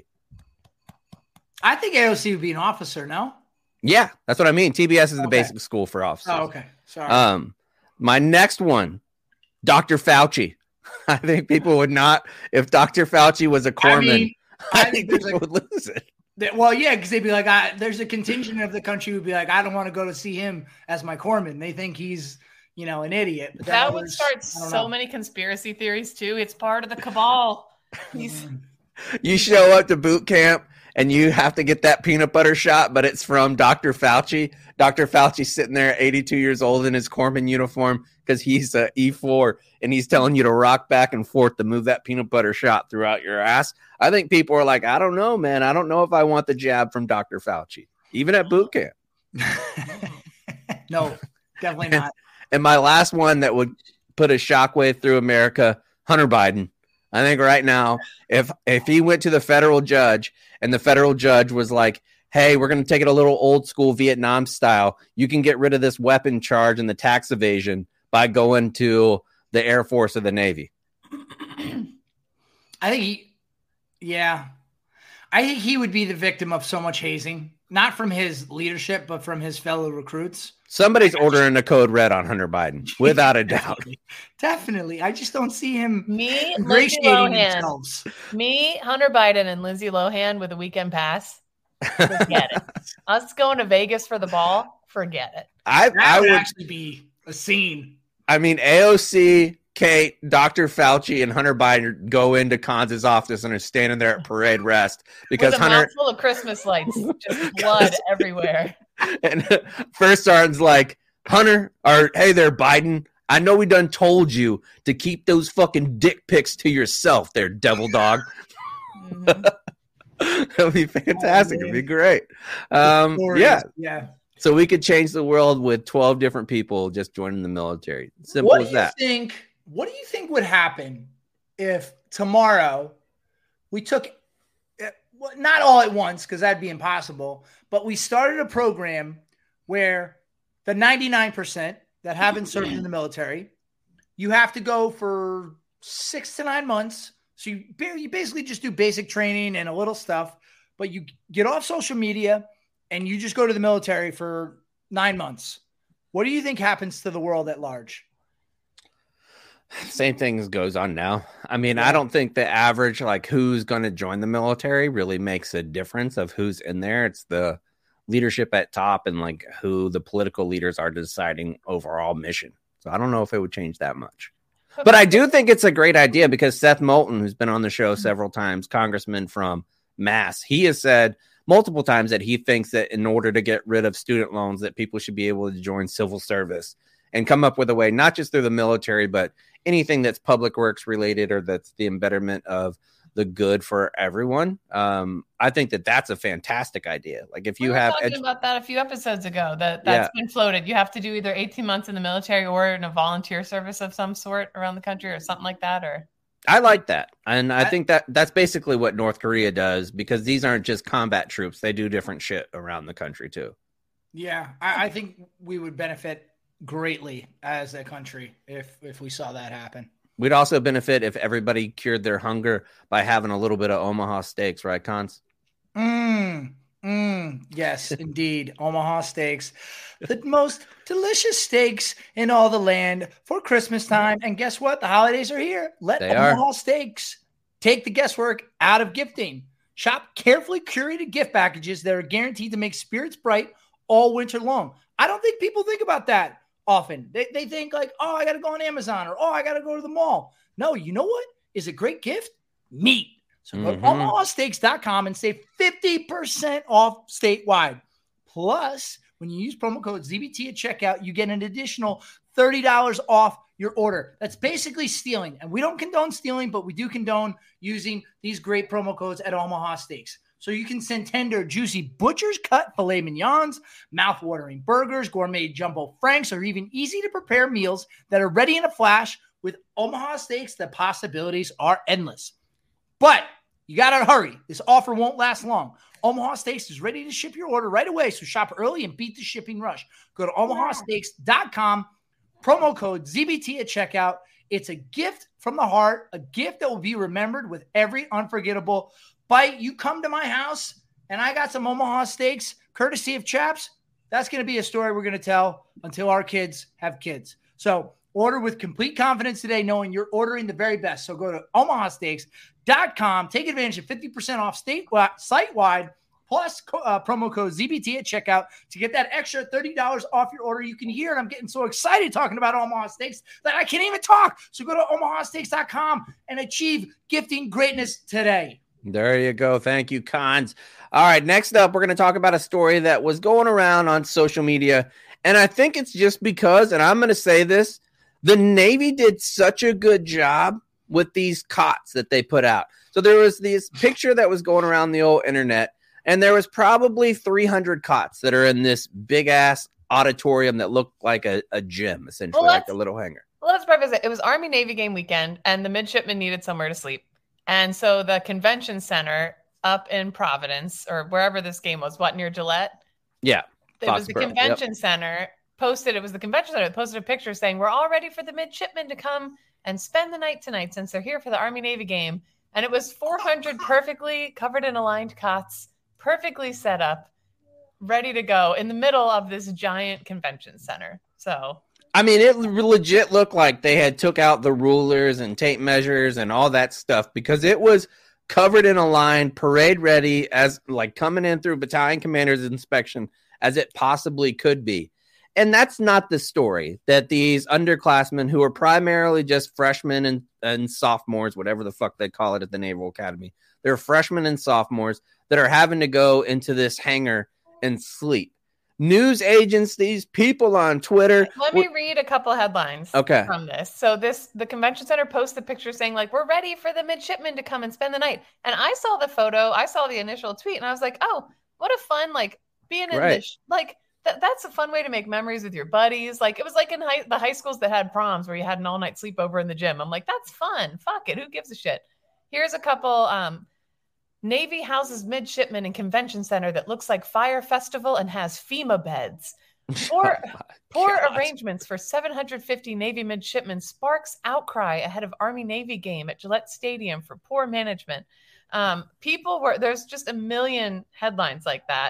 S3: I think A O C would be an officer, no?
S1: Yeah, that's what I mean. T B S is the
S3: Okay.
S1: basic school for officers.
S3: Oh, okay. Sorry.
S1: Um, my next one, Doctor Fauci. I think people would not, if Doctor Fauci was a
S3: I
S1: corpsman,
S3: mean,
S1: I,
S3: I
S1: think
S3: think there's
S1: people
S3: like,
S1: would lose it.
S3: that- well, yeah, because they'd be like, I, there's a contingent of the country who would be like, I don't want to go to see him as my corpsman. They think he's, you know, an idiot. But then
S2: That would
S3: others-
S2: start
S3: I don't
S2: so
S3: know.
S2: many conspiracy theories too. It's part of the cabal. He's
S3: Mm.
S1: You show up to boot camp and you have to get that peanut butter shot, but it's from Doctor Fauci. Doctor Fauci sitting there, eighty-two years old in his corpsman uniform because he's a E four and he's telling you to rock back and forth to move that peanut butter shot throughout your ass. I think people are like, I don't know, man. I don't know if I want the jab from Doctor Fauci, even at boot camp.
S3: no, definitely not.
S1: And my last one that would put a shockwave through America, Hunter Biden. I think right now, if if he went to the federal judge and the federal judge was like, hey, we're going to take it a little old school Vietnam style. You can get rid of this weapon charge and the tax evasion by going to the Air Force or the Navy.
S3: I think he, yeah, I think he would be the victim of so much hazing, not from his leadership, but from his fellow recruits.
S1: Somebody's ordering a code red on Hunter Biden, without a doubt.
S3: Definitely. I just don't see him
S2: Me, Lindsay
S3: ingratiating
S2: Lohan.
S3: themselves.
S2: Me, Hunter Biden, and Lindsay Lohan with a weekend pass. Forget it. Us going to Vegas for the ball, forget it.
S1: I,
S3: That
S1: I
S3: would
S1: would
S3: actually be a scene.
S1: I mean, A O C, Kate, Doctor Fauci, and Hunter Biden go into Kansas' office and are standing there at parade rest because
S2: with a
S1: Hunter
S2: mouthful of Christmas lights, just blood everywhere.
S1: and First Sergeant's like, Hunter, or hey there, Biden. I know we done told you to keep those fucking dick pics to yourself there, devil dog.
S2: Mhm.
S1: It'll be fantastic. It'll be great. Um, yeah.
S3: Yeah.
S1: So we could change the world with twelve different people just joining the military. Simple
S3: What
S1: as
S3: do you
S1: that.
S3: think? What do you think would happen if tomorrow we took, uh, well, not all at once, because that'd be impossible, but we started a program where the ninety-nine percent that haven't served in the military, you have to go for six to nine months. So you, ba- you basically just do basic training and a little stuff, but you get off social media and you just go to the military for nine months. What do you think happens to the world at large?
S1: Same thing goes on now. I mean,
S3: Yeah.
S1: I don't think the average, like who's going to join the military really makes a difference of who's in there. It's the leadership at top and like who the political leaders are deciding overall mission. So I don't know if it would change that much. But I do think it's a great idea because Seth Moulton, who's been on the show several times, congressman from Mass, he has said multiple times that he thinks that in order to get rid of student loans, that people should be able to join civil service and come up with a way, not just through the military, but anything that's public works related or that's the embetterment of the good for everyone. Um, I think that that's a fantastic idea. Like if you
S2: we were
S1: have
S2: talking
S1: edu-
S2: about that a few episodes ago, that that's
S1: Yeah.
S2: been floated. You have to do either eighteen months in the military or in a volunteer service of some sort around the country or something like that. Or
S1: I like that. And I,
S3: I-
S1: think that that's basically what North Korea does because these aren't just combat troops. They do different shit around the country too.
S3: Yeah, I, I think we would benefit greatly as a country if if we saw that happen.
S1: We'd also benefit if everybody cured their hunger by having a little bit of Omaha steaks, right, Cons?
S3: Mm, mm, yes, indeed. Omaha steaks, the most delicious steaks in all the land for Christmas time. And guess what? The holidays are here. Let
S1: They are.
S3: Omaha Steaks take the guesswork out of gifting. Shop carefully curated gift packages that are guaranteed to make spirits bright all winter long. I don't think people think about that often. They, they think like, oh, I got to go on Amazon or, oh, I got to go to the mall. No, you know what is a great gift? Meat. So go to
S1: Mhm.
S3: omaha steaks dot com and save fifty percent off statewide. Plus, when you use promo code Z B T at checkout, you get an additional thirty dollars off your order. That's basically stealing. And we don't condone stealing, but we do condone using these great promo codes at Omaha Steaks. So you can send tender, juicy butcher's cut filet mignons, mouth-watering burgers, gourmet jumbo franks, or even easy-to-prepare meals that are ready in a flash. With Omaha Steaks, the possibilities are endless. But you got to hurry. This offer won't last long. Omaha Steaks is ready to ship your order right away, so shop early and beat the shipping rush. Go to omaha steaks dot com, promo code Z B T at checkout. It's a gift from the heart, a gift that will be remembered with every unforgettable bite. You come to my house, and I got some Omaha Steaks, courtesy of Chaps. That's going to be a story we're going to tell until our kids have kids. So order with complete confidence today, knowing you're ordering the very best. So go to omaha steaks dot com. Take advantage of fifty percent off state site-wide, plus uh, promo code Z B T at checkout to get that extra thirty dollars off your order. You can hear it. I'm getting so excited talking about Omaha Steaks that I can't even talk. So go to omaha steaks dot com and achieve gifting greatness today.
S1: There you go. Thank you, Cons. All right, next up, we're going to talk about a story that was going around on social media. And I think it's just because, and I'm going to say this, the Navy did such a good job with these cots that they put out. So there was this picture that was going around the old internet, and there was probably three hundred cots that are in this big-ass auditorium that looked like a, a gym, essentially,
S2: Well,
S1: like a little hangar.
S2: Well, let's preface it. It was Army Navy game weekend, and the midshipmen needed somewhere to sleep. And so the convention center up in Providence, or wherever this game was, what, near Gillette?
S1: Yeah.
S2: It was the convention yep. center posted. It was the convention center that posted a picture saying, we're all ready for the midshipmen to come and spend the night tonight since they're here for the Army Navy game. And it was four hundred perfectly covered in aligned cots, perfectly set up, ready to go in the middle of this giant convention center. So,
S1: I mean, it legit looked like they had took out the rulers and tape measures and all that stuff because it was covered in a line, parade ready, as like coming in through battalion commander's inspection as it possibly could be. And that's not the story that these underclassmen who are primarily just freshmen and, and sophomores, whatever the fuck they call it at the Naval Academy, they're freshmen and sophomores that are having to go into this hangar and sleep. News agencies, people on Twitter.
S2: Let me read a couple headlines
S1: okay.
S2: from this. So this, the convention center posted picture saying like, we're ready for the midshipmen to come and spend the night. And I saw the photo, I saw the initial tweet and I was like, oh, what a fun, like being in
S1: right.
S2: this, like th- that's a fun way to make memories with your buddies. Like it was like in high, the high schools that had proms where you had an all night sleepover in the gym. I'm like, that's fun. Fuck it. Who gives a shit? Here's a couple, um, Navy houses midshipmen in convention center that looks like Fire Festival and has FEMA beds. Poor,
S1: oh
S2: poor arrangements for seven hundred fifty Navy midshipmen sparks outcry ahead of Army Navy game at Gillette Stadium for poor management. Um, people were, there's just a million headlines like that.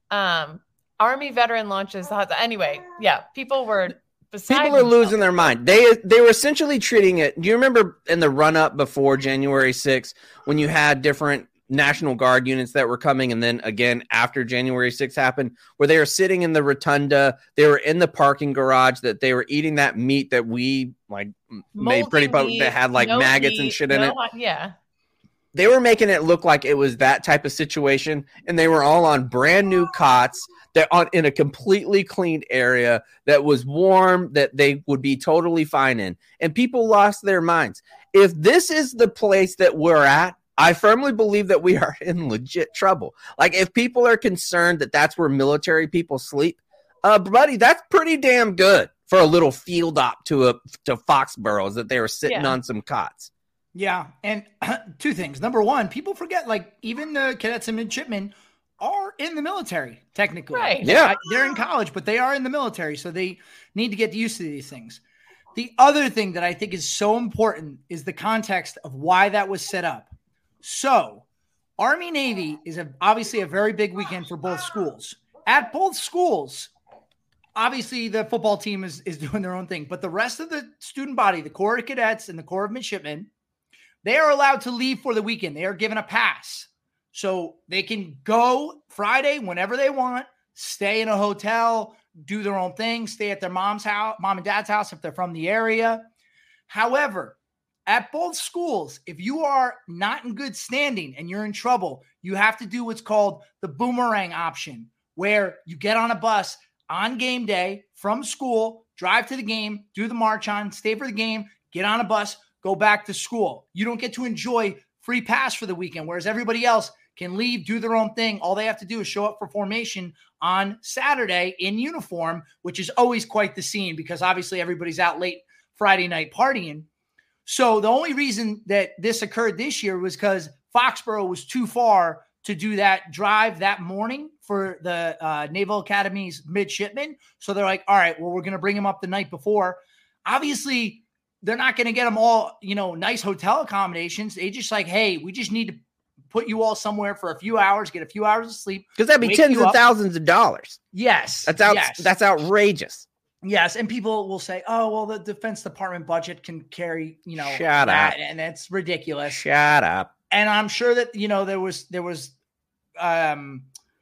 S2: Um, Army veteran launches. Anyway, yeah, people were beside
S1: People are
S2: themselves.
S1: losing their mind. They they were essentially treating it. Do you remember in the run up before January sixth when you had different National Guard units that were coming, and then again after January sixth happened, where they were sitting in the rotunda, they were in the parking garage, that they were eating that meat that we like
S2: Moldy
S1: made pretty
S2: meat,
S1: that had like
S2: no
S1: maggots
S2: heat,
S1: and shit in
S2: no
S1: it.
S2: hot, yeah.
S1: They were making it look like it was that type of situation, and they were all on brand new cots that on in a completely cleaned area that was warm, that they would be totally fine in. And people lost their minds. If this is the place that we're at, I firmly believe that we are in legit trouble. Like, if people are concerned that that's where military people sleep, uh, buddy, that's pretty damn good for a little field op to a to Foxborough, that they were sitting
S2: Yeah.
S1: on some cots.
S3: Yeah, and two things. Number one, people forget, like, even the cadets and midshipmen are in the military, technically.
S2: Right.
S1: Yeah.
S3: They're in college, but they are in the military, so they need to get used to these things. The other thing that I think is so important is the context of why that was set up. So, Army Navy is a, obviously a very big weekend for both schools. At both schools, obviously the football team is, is doing their own thing, but the rest of the student body, the Corps of Cadets and the Corps of Midshipmen, they are allowed to leave for the weekend. They are given a pass. So they can go Friday whenever they want, stay in a hotel, do their own thing, stay at their mom's house, mom and dad's house if they're from the area. However, at both schools, if you are not in good standing and you're in trouble, you have to do what's called the boomerang option, where you get on a bus on game day from school, drive to the game, do the march on, stay for the game, get on a bus, go back to school. You don't get to enjoy free pass for the weekend, whereas everybody else can leave, do their own thing. All they have to do is show up for formation on Saturday in uniform, which is always quite the scene because obviously everybody's out late Friday night partying. So the only reason that this occurred this year was because Foxborough was too far to do that drive that morning for the uh, Naval Academy's midshipmen. So they're like, all right, well, we're going to bring them up the night before. Obviously, they're not going to get them all, you know, nice hotel accommodations. They just like, hey, we just need to put you all somewhere for a few hours, get a few hours of sleep.
S1: Because that'd be
S3: wake
S1: tens
S3: you
S1: of
S3: up.
S1: thousands of dollars.
S3: Yes.
S1: That's out.
S3: Yes.
S1: That's outrageous.
S3: Yes, and people will say, "Oh, well, the Defense Department budget can carry, you know,
S1: Shut
S3: that,"
S1: up.
S3: and it's ridiculous."
S1: Shut up.
S3: And I'm sure that, you know, there was there was um,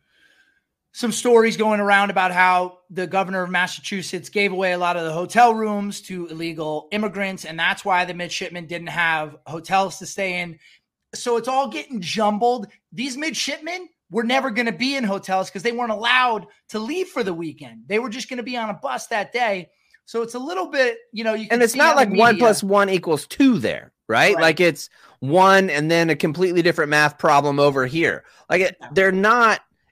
S3: some stories going around about how the governor of Massachusetts gave away a lot of the hotel rooms to illegal immigrants, and that's why the midshipmen didn't have hotels to stay in. So it's all getting jumbled. These midshipmen were never going to be in hotels because they weren't allowed to leave for the weekend. They were just going to be on a bus that day. So it's a little bit, you know, you can
S1: And it's
S3: see
S1: not
S3: how
S1: like
S3: the
S1: one
S3: media-
S1: plus one equals two there, right?
S3: Right.
S1: Like it's one and then a completely different math problem over here. Like it, they're not,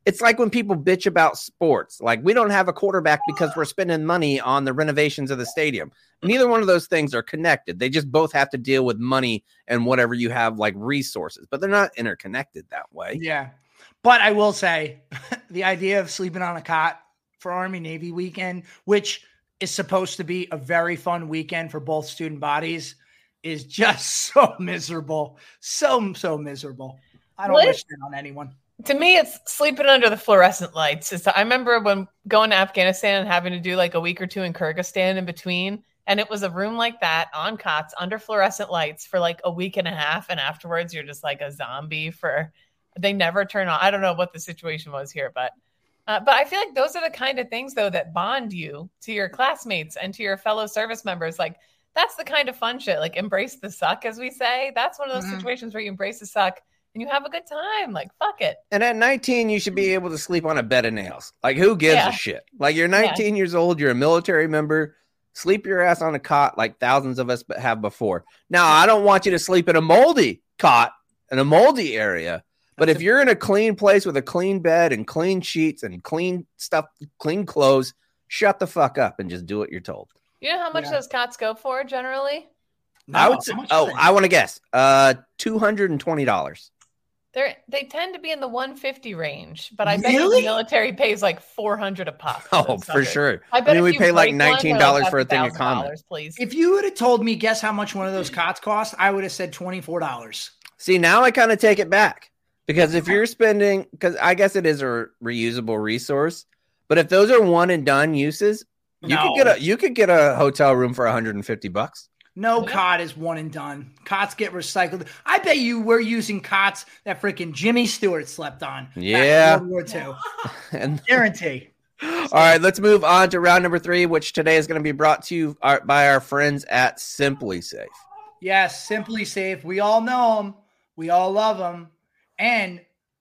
S1: It's like when people bitch about sports. Like, we don't have a quarterback because we're spending money on the renovations of the stadium. Neither one of those things are connected. They just both have to deal with money and whatever you have, like resources, but they're not interconnected that way.
S3: Yeah. But I will say the idea of sleeping on a cot for Army Navy weekend, which is supposed to be a very fun weekend for both student bodies, is just so miserable. So, so miserable. I don't
S2: What?
S3: wish that on anyone.
S2: To me, it's sleeping under the fluorescent lights. It's, I remember when going to Afghanistan and having to do like a week or two in Kyrgyzstan in between. And it was a room like that on cots under fluorescent lights for like a week and a half. And afterwards, you're just like a zombie for, they never turn on. I don't know what the situation was here, but, uh, but I feel like those are the kind of things though, that bond you to your classmates and to your fellow service members. Like that's the kind of fun shit, like embrace the suck, as we say. That's one of those mm-hmm. situations where you embrace the suck and you have a good time. Like, fuck it.
S1: And at nineteen, you should be able to sleep on a bed of nails. Like, who gives yeah. a shit? Like, you're nineteen yeah. years old. You're a military member. Sleep your ass on a cot like thousands of us have before. Now, I don't want you to sleep in a moldy cot in a moldy area. But if you're in a clean place with a clean bed and clean sheets and clean stuff, clean clothes, shut the fuck up and just do what you're told.
S2: You know how much yeah. those cots go for generally?
S3: No,
S1: I would say, oh, I want to guess. Uh, two hundred twenty dollars.
S2: They they tend to be in the one hundred fifty range, but I
S3: really?
S2: bet the military pays like four hundred a pop.
S1: Oh, for sure.
S2: I, bet
S1: I mean, we pay like nineteen dollars for a thing of
S2: condom. Please.
S3: If you would have told me, guess how much one of those cots cost, I would have said twenty-four dollars.
S1: See, now I kind of take it back because if you're spending, because I guess it is a reusable resource, but if those are one and done uses, you
S3: no.
S1: could get a you could get a hotel room for one hundred fifty bucks.
S3: No cot is one and done. Cots get recycled. I bet you we're using cots that freaking Jimmy Stewart slept on.
S1: Yeah.
S3: World War Two.
S1: And
S3: guarantee.
S1: All right, let's move on to round number three, which today is going to be brought to you by our friends at Simply Safe.
S3: Yes, Simply Safe. We all know them. We all love them. And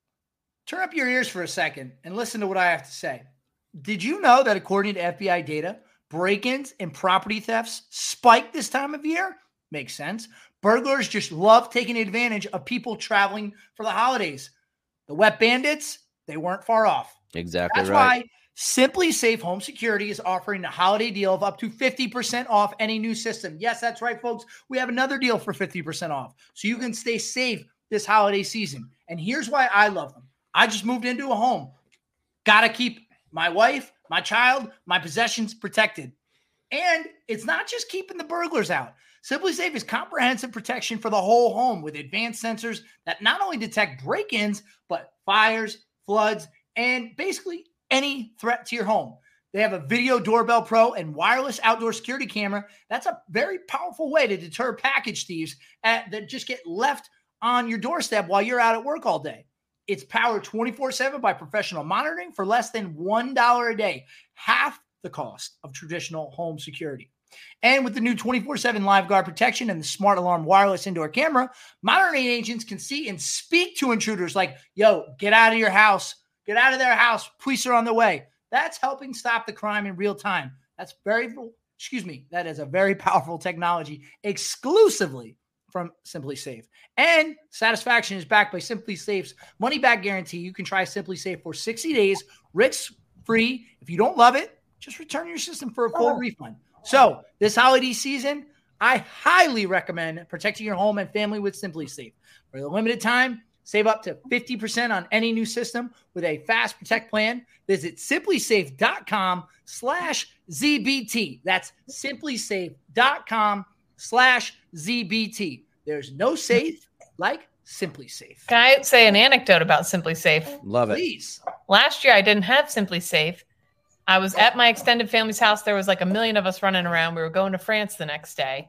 S3: turn up your ears for a second and listen to what I have to say. Did you know that according to F B I data, break-ins and property thefts spike this time of year? Makes sense. Burglars just love taking advantage of people traveling for the holidays. The wet bandits, they weren't far off.
S1: Exactly
S3: That's
S1: right.
S3: why Simply Safe Home Security is offering a holiday deal of up to fifty percent off any new system. Yes, that's right, folks. We have another deal for fifty percent off, so you can stay safe this holiday season. And here's why I love them. I just moved into a home. Got to keep my wife, my child, my possessions protected. And it's not just keeping the burglars out. Simply Safe is comprehensive protection for the whole home with advanced sensors that not only detect break-ins, but fires, floods, and basically any threat to your home. They have a Video Doorbell Pro and wireless outdoor security camera. That's a very powerful way to deter package thieves at, that just get left on your doorstep while you're out at work all day. It's powered twenty-four seven by professional monitoring for less than one dollar a day, half the cost of traditional home security. And with the new twenty-four seven Live Guard protection and the Smart Alarm wireless indoor camera, monitoring agents can see and speak to intruders like, yo, get out of your house, get out of their house, police are on their way. That's helping stop the crime in real time. That's very, excuse me, that is a very powerful technology exclusively from Simply Safe. And satisfaction is backed by Simply Safe's money back guarantee. You can try Simply Safe for sixty days, risk-free. If you don't love it, just return your system for a full oh. refund. So this holiday season, I highly recommend protecting your home and family with Simply Safe. For a limited time, save up to fifty percent on any new system with a fast protect plan. Visit simplysafe.com slash ZBT. That's simplysafe.com slash ZBT. There's no safe like Simply Safe.
S2: Can I say an anecdote about Simply Safe?
S1: Love it.
S3: Please.
S2: Last year, I didn't have Simply Safe. I was at my extended family's house. There was like a million of us running around. We were going to France the next day.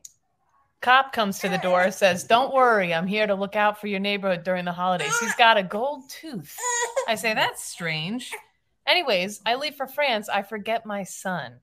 S2: Cop comes to the door, says, don't worry, I'm here to look out for your neighborhood during the holidays. He's got a gold tooth. I say, that's strange. Anyways, I leave for France. I forget my son.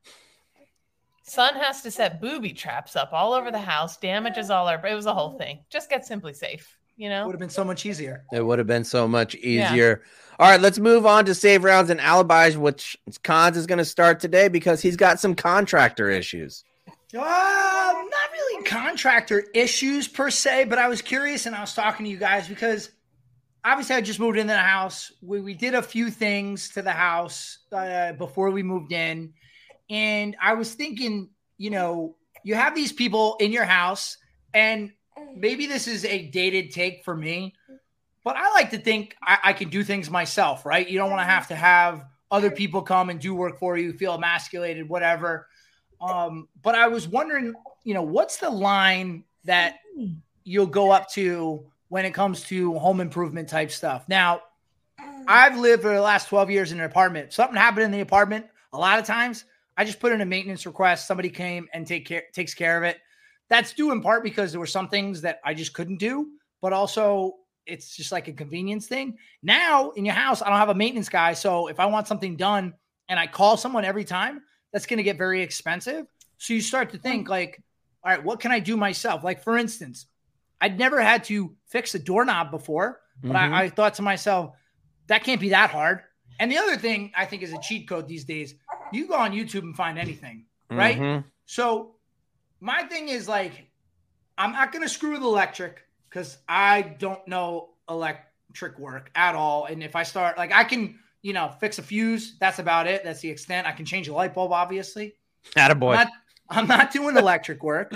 S2: Son has to set booby traps up all over the house, damages all our, it was a whole thing. Just get Simply Safe, you know?
S3: It would have been so much easier.
S1: It would have been so much easier. Yeah. All right, let's move on to save rounds and alibis, which Cons is going to start today because he's got some contractor issues.
S3: Um, not really contractor issues per se, but I was curious and I was talking to you guys because obviously I just moved into the house. We, we did a few things to the house uh, before we moved in. And I was thinking, you know, you have these people in your house, and maybe this is a dated take for me, but I like to think I, I can do things myself, right? You don't want to have to have other people come and do work for you, feel emasculated, whatever. Um, but I was wondering, you know, what's the line that you'll go up to when it comes to home improvement type stuff? Now, I've lived for the last twelve years in an apartment. If something happened in the apartment, a lot of times I just put in a maintenance request. Somebody came and take care, takes care of it. That's due in part because there were some things that I just couldn't do, but also it's just like a convenience thing. Now in your house, I don't have a maintenance guy. So if I want something done and I call someone every time, that's going to get very expensive. So you start to think like, all right, what can I do myself? Like, for instance, I'd never had to fix a doorknob before, but mm-hmm. I, I thought to myself, that can't be that hard. And the other thing I think is a cheat code these days, you go on YouTube and find anything, right? Mm-hmm. So my thing is like, I'm not going to screw with electric because I don't know electric work at all. And if I start, like, I can, you know, fix a fuse. That's about it. That's the extent. I can change a light bulb, obviously.
S1: Attaboy.
S3: I'm not, I'm not doing electric work.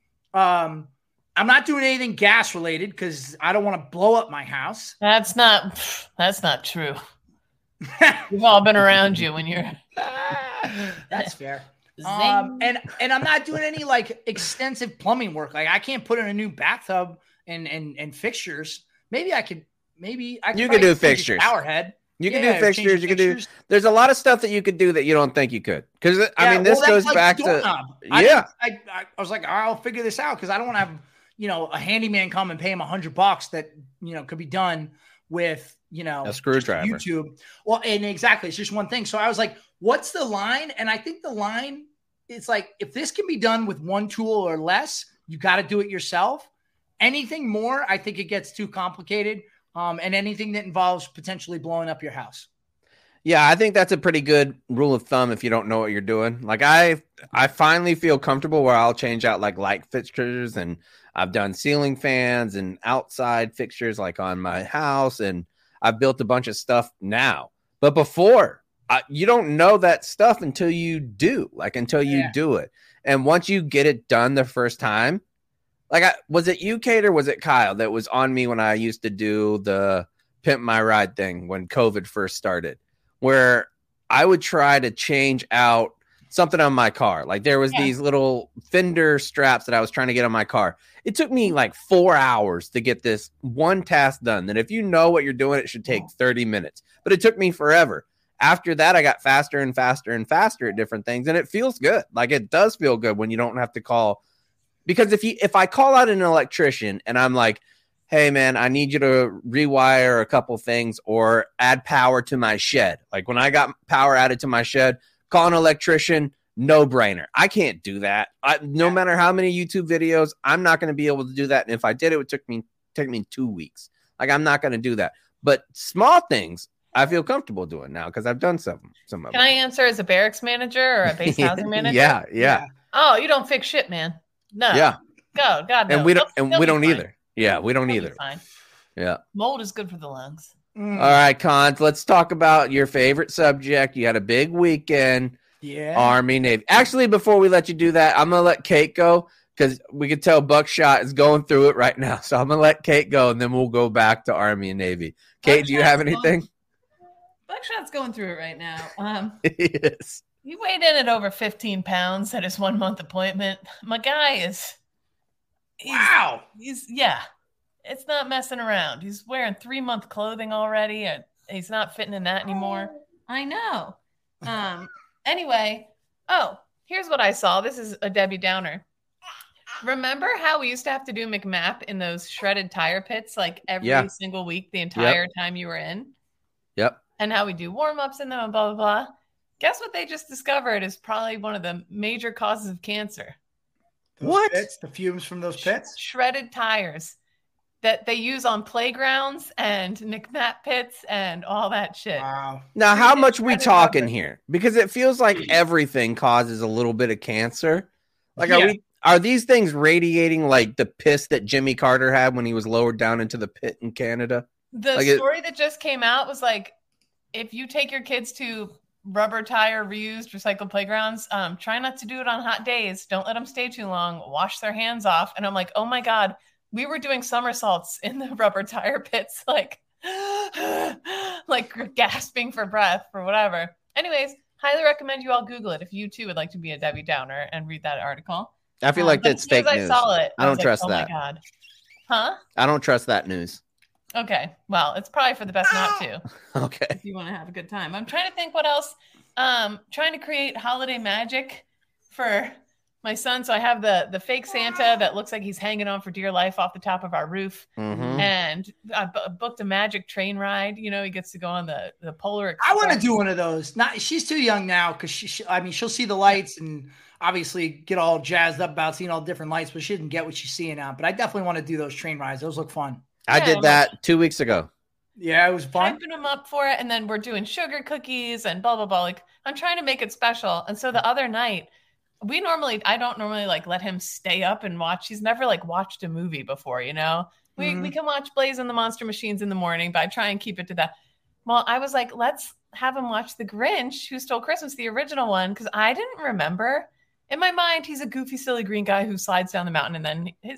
S3: Um, I'm not doing anything gas related because I don't want to blow up my house.
S2: That's not, that's not true. We've all been around you when you're.
S3: That's fair. Um, and and I'm not doing any like extensive plumbing work. Like I can't put in a new bathtub and and and fixtures. Maybe I could. Maybe I could.
S1: You can do fixtures.
S3: Shower head.
S1: You can yeah, do fixtures. You can do. There's a lot of stuff that you could do that you don't think you could. Because I yeah, mean, this
S3: well,
S1: goes
S3: like
S1: back to.
S3: I
S1: yeah.
S3: I, I I was like, I'll figure this out because I don't want to have you know a handyman come and pay him a hundred bucks that you know could be done with you know
S1: a screwdriver.
S3: YouTube. Well, and exactly, it's just one thing. So I was like, what's the line? And I think the line is like, if this can be done with one tool or less, you got to do it yourself. Anything more, I think it gets too complicated. Um, and anything that involves potentially blowing up your house.
S1: Yeah, I think that's a pretty good rule of thumb if you don't know what you're doing. Like I I finally feel comfortable where I'll change out like light fixtures, and I've done ceiling fans and outside fixtures like on my house, and I've built a bunch of stuff now. But before, I, you don't know that stuff until you do, like until you yeah. do it. And once you get it done the first time, like I, was it you, Kate, or was it Kyle that was on me when I used to do the Pimp My Ride thing when COVID first started, where I would try to change out something on my car. Like there was yeah. these little fender straps that I was trying to get on my car. It took me like four hours to get this one task done. That if you know what you're doing, it should take thirty minutes, but it took me forever. After that, I got faster and faster and faster at different things. And it feels good. Like it does feel good when you don't have to call. Because if you, if I call out an electrician and I'm like, hey man, I need you to rewire a couple things or add power to my shed. Like when I got power added to my shed, call an electrician, no brainer. I can't do that. I, no matter how many YouTube videos, I'm not going to be able to do that. And if I did, it would take me, take me two weeks. Like I'm not going to do that. But small things, I feel comfortable doing now because I've done some. Some of
S2: Can
S1: them.
S2: I answer as a barracks manager or a base housing manager?
S1: yeah, yeah.
S2: Oh, you don't fix shit, man. No.
S1: Yeah.
S2: Go, God, no.
S1: And we don't.
S2: They'll,
S1: and
S2: they'll
S1: we don't
S2: fine.
S1: either. Yeah, we don't
S2: They'll
S1: either.
S2: Fine.
S1: Yeah.
S2: Mold is good for the lungs.
S3: Mm.
S1: All right, Cons. Let's talk about your favorite subject. You had a big weekend.
S3: Yeah.
S1: Army, Navy. Actually, before we let you do that, I'm gonna let Kate go because we can tell Buckshot is going through it right now. So I'm gonna let Kate go, and then we'll go back to Army and Navy. Kate, Buckshot's do you have anything?
S2: Going, Buckshot's going through it right now. Um,
S1: yes.
S2: He weighed in at over fifteen pounds at his one month appointment. My guy is. He's,
S3: wow.
S2: He's yeah. It's not messing around. He's wearing three month clothing already, and he's not fitting in that anymore. I know. Um. Anyway, oh, here's what I saw. This is a Debbie Downer. Remember how we used to have to do McMap in those shredded tire pits like every
S1: yeah.
S2: single week, the entire
S1: yep.
S2: time you were in?
S1: Yep.
S2: And how we do warm ups in them and blah blah blah. Guess what they just discovered is probably one of the major causes of cancer.
S3: Those
S1: what?
S3: Pits, the fumes from those pits?
S2: Shredded tires that they use on playgrounds and McMap pits and all that shit.
S3: Wow.
S1: Now, how much we talking here? Because it feels like everything causes a little bit of cancer. Like,
S3: yeah.
S1: are we? Are these things radiating like the piss that Jimmy Carter had when he was lowered down into the pit in Canada?
S2: The
S1: Like it-
S2: story that just came out was like, if you take your kids to rubber tire reused recycled playgrounds, um, try not to do it on hot days. Don't let them stay too long. Wash their hands off. And I'm like, oh my God, we were doing somersaults in the rubber tire pits, like, like gasping for breath or whatever. Anyways, highly recommend you all Google it if you too would like to be a Debbie Downer and read that article.
S1: I feel
S2: Um,
S1: like
S2: but
S1: that's
S2: as soon as
S1: fake
S2: I
S1: news.
S2: saw it,
S1: I don't
S2: was like,
S1: trust
S2: oh
S1: that.
S2: my God. Huh?
S1: I don't trust that news.
S2: Okay. Well, it's probably for the best not to.
S1: Okay.
S2: If you want to have a good time. I'm trying to think what else. Um, trying to create holiday magic for my son. So I have the the fake Santa that looks like he's hanging on for dear life off the top of our roof.
S1: Mm-hmm.
S2: And I bu- booked a magic train ride. You know, he gets to go on the, the Polar
S3: I
S2: Express.
S3: want to do one of those. Not, she's too young now because she, she, I mean, she'll see the lights and obviously get all jazzed up about seeing all different lights, but she didn't get what she's seeing now. But I definitely want to do those train rides. Those look fun.
S1: I
S2: Yeah,
S1: did
S2: I'm
S1: that two weeks ago.
S3: Yeah, it was fun.
S2: Hyping him up for it, and then we're doing sugar cookies and blah blah blah. Like I'm trying to make it special. And so the other night, we normally I don't normally like let him stay up and watch. He's never like watched a movie before, you know. We
S3: Mhm.
S2: we can watch Blaze and the Monster Machines in the morning, but I try and keep it to that. Well, I was like, let's have him watch The Grinch Who Stole Christmas, the original one, because I didn't remember. In my mind, he's a goofy, silly green guy who slides down the mountain, and then his,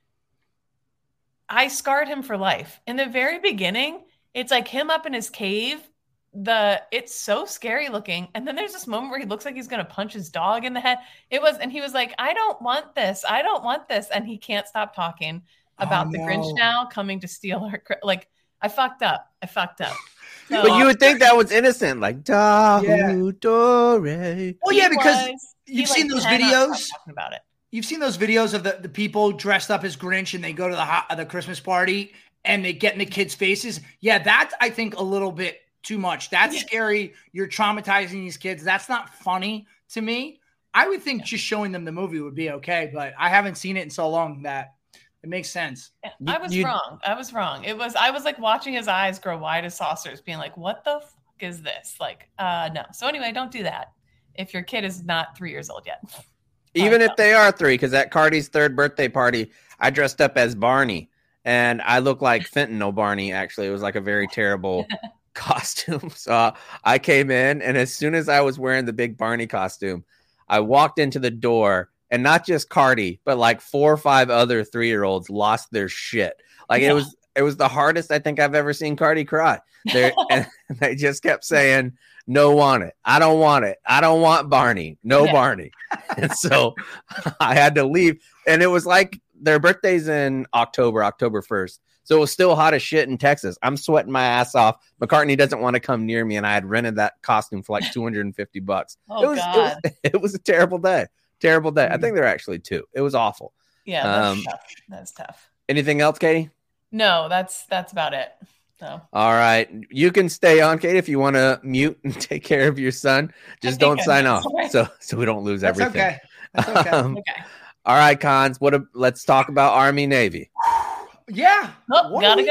S2: I scarred him for life. In the very beginning, it's like him up in his cave. The it's so scary looking. And then there's this moment where he looks like he's going to punch his dog in the head. It was, and he was like, I don't want this. I don't want this. And he can't stop talking about
S3: Oh,
S2: the
S3: no.
S2: Grinch now coming to steal our, cri- like, I fucked up. I fucked up. So,
S1: But you would think that was innocent, like Dahu Dore.
S3: Well,
S2: he
S3: yeah, because
S2: was- he,
S3: you've
S2: like,
S3: seen those
S2: cannot
S3: videos.
S2: stop talking about it.
S3: You've seen those videos of the, the people dressed up as Grinch and they go to the hot, the Christmas party and they get in the kids' faces. Yeah, that's, I think, a little bit too much. That's
S2: Yeah.
S3: scary. You're traumatizing these kids. That's not funny to me. I would think just showing them the movie would be okay, but I haven't seen it in so long that it makes sense.
S2: Yeah,
S1: You-
S2: I was
S1: you-
S2: wrong. I was wrong. It was I was like watching his eyes grow wide as saucers, being like, "What the fuck is this?" Like, uh, no. So anyway, don't do that if your kid is not three years old yet.
S1: Even
S2: Right.
S1: if they are three, because at Cardi's third birthday party, I dressed up as Barney, and I look like fentanyl Barney. Actually, it was like a very terrible costume. So uh, I came in, and as soon as I was wearing the big Barney costume, I walked into the door, and not just Cardi, but like four or five other three-year-olds lost their shit. Like
S2: Yeah.
S1: it was, it was the hardest I think I've ever seen Cardi cry. They and they just kept saying, "No, want it. I don't want it. I don't want Barney. No
S2: Yeah.
S1: Barney." And so I had to leave. And it was like their birthday's in October, October first. So it was still hot as shit in Texas. I'm sweating my ass off. McCartney doesn't want to come near me. And I had rented that costume for like two hundred fifty bucks.
S2: Oh
S1: it was,
S2: God.
S1: It was, it was a terrible day. Terrible day. I think there were actually two. It was awful.
S2: Yeah, that's
S1: Um,
S2: tough. That's tough.
S1: Anything else, Katie?
S2: No, that's that's about it. So
S1: All right. You can stay on, Katie, if you want to mute and take care of your son. Just
S2: think
S1: don't
S2: I'm
S1: sign
S2: good.
S1: off so so we don't lose
S3: That's
S1: everything.
S3: okay. That's okay.
S1: Um,
S2: okay.
S1: all right, Cons. What? A, let's talk about Army Navy.
S3: Yeah.
S2: Oh,
S3: What a
S2: gotta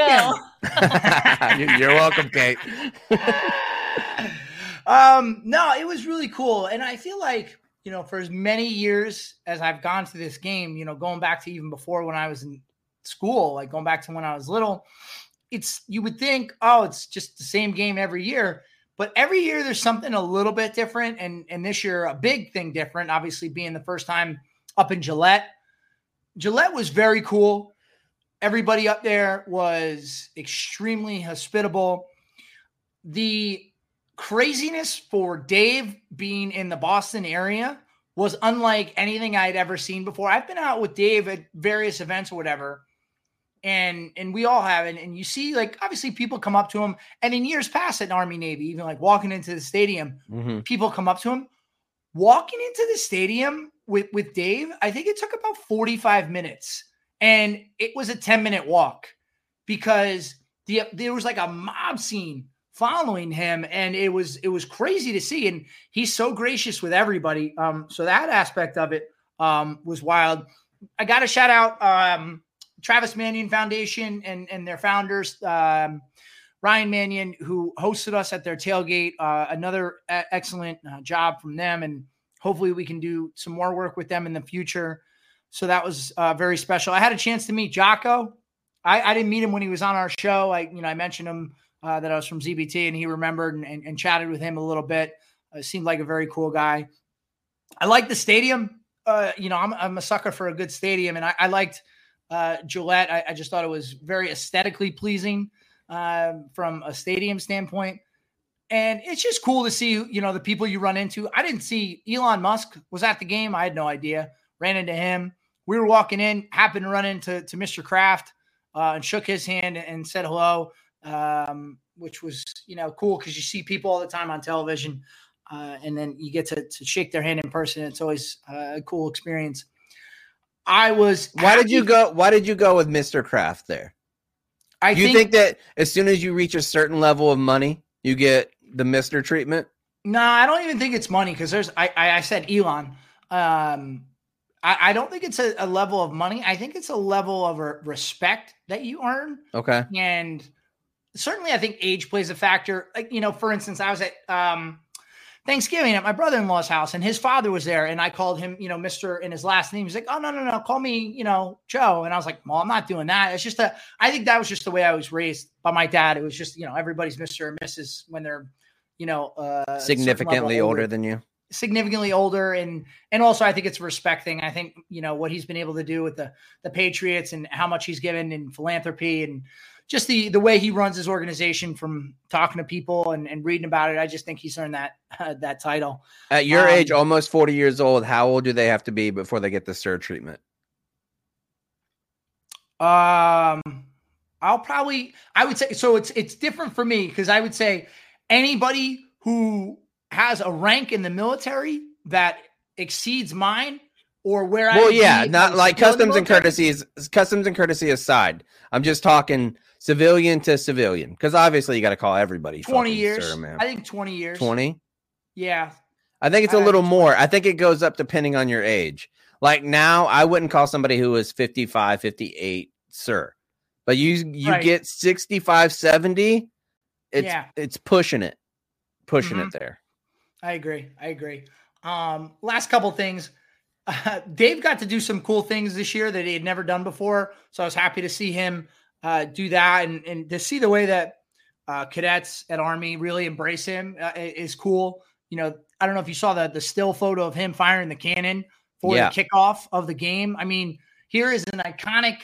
S3: weekend.
S2: go.
S1: You- You're welcome, Kate.
S3: um, no, it was really cool. And I feel like, you know, for as many years as I've gone to this game, you know, going back to even before when I was in school, like going back to when I was little, it's, you would think, oh, it's just the same game every year. But every year there's something a little bit different. And, and this year, a big thing different, obviously being the first time up in Gillette. Gillette was very cool. Everybody up there was extremely hospitable. The craziness for Dave being in the Boston area was unlike anything I'd ever seen before. I've been out with Dave at various events or whatever, and and we all have, and, and you see, like, obviously people come up to him, and in years past at Army Navy, even like walking into the stadium,
S1: Mm-hmm.
S3: people come up to him. Walking into the stadium with, with Dave, I think it took about forty-five minutes. And it was a ten-minute walk because the, there was like a mob scene following him. And it was it was crazy to see. And he's so gracious with everybody. Um, so that aspect of it um, was wild. I got to shout out um, Travis Manion Foundation and, and their founders, um, Ryan Manion, who hosted us at their tailgate. Uh, another a- excellent uh, job from them. And hopefully we can do some more work with them in the future. So that was uh, very special. I had a chance to meet Jocko I, I didn't meet him when he was on our show. I, you know, I mentioned him uh, that I was from Z B T, and he remembered and, and, and chatted with him a little bit. Uh, seemed like a very cool guy. I like the stadium. Uh, you know, I'm, I'm a sucker for a good stadium, and I, I liked uh, Gillette. I, I just thought it was very aesthetically pleasing uh, from a stadium standpoint. And it's just cool to see, you know, the people you run into. I didn't see Elon Musk was at the game. I had no idea. Ran into him. We were walking in, happened to run into to Mister Kraft uh, and shook his hand and said hello, um, which was, you know, cool because you see people all the time on television. Uh, and then you get to, to shake their hand in person. It's always uh, a cool experience. I was.
S1: Why
S3: happy.
S1: did you go? Why did you go with Mister Kraft there?
S3: I
S1: you
S3: think,
S1: think that as soon as you reach a certain level of money, you get the Mister treatment?
S3: No, I don't even think it's money because there's. I, I I said Elon. Um, I, I don't think it's a, a level of money. I think it's a level of a respect that you earn.
S1: Okay,
S3: and certainly I think age plays a factor. Like, you know, for instance, I was at um. Thanksgiving at my brother-in-law's house, and his father was there, and I called him, you know, Mister in his last name. He's like, oh, no, no, no, call me, you know, Joe. And I was like, well, I'm not doing that. It's just a, I think that was just the way I was raised by my dad. It was just, you know, everybody's Mister or Missus when they're, you know, uh,
S1: significantly older, older than you.
S3: Significantly older. And, and also I think it's a respect thing. I think, you know, what he's been able to do with the, the Patriots and how much he's given in philanthropy and just the, the way he runs his organization from talking to people and, and reading about it. I just think he's earned that, uh, that title.
S1: At your
S3: um,
S1: age, almost forty years old, how old do they have to be before they get the Sir treatment?
S3: Um, I'll probably, I would say, so it's, it's different for me because I would say anybody who has a rank in the military that exceeds mine or where I
S1: well,
S3: would
S1: yeah,
S3: be,
S1: not like customs and
S3: military.
S1: courtesies, customs and courtesy aside. I'm just talking civilian to civilian because obviously you got to call everybody
S3: twenty years.
S1: Sir, man.
S3: I think twenty years.
S1: twenty.
S3: Yeah.
S1: I think it's a
S3: I
S1: little
S3: think
S1: more. I think it goes up depending on your age. Like now, I wouldn't call somebody who is fifty-five, fifty-eight, sir. But you you
S3: Right.
S1: get sixty-five, seventy, it's
S3: Yeah.
S1: it's pushing it. Pushing
S3: Mhm.
S1: it there.
S3: I agree. I agree. Um, last couple things. Uh, Dave got to do some cool things this year that he had never done before. So I was happy to see him uh, do that and, and to see the way that uh, cadets at Army really embrace him uh, is cool. You know, I don't know if you saw the, the still photo of him firing the cannon for
S1: Yeah.
S3: the kickoff of the game. I mean, here is an iconic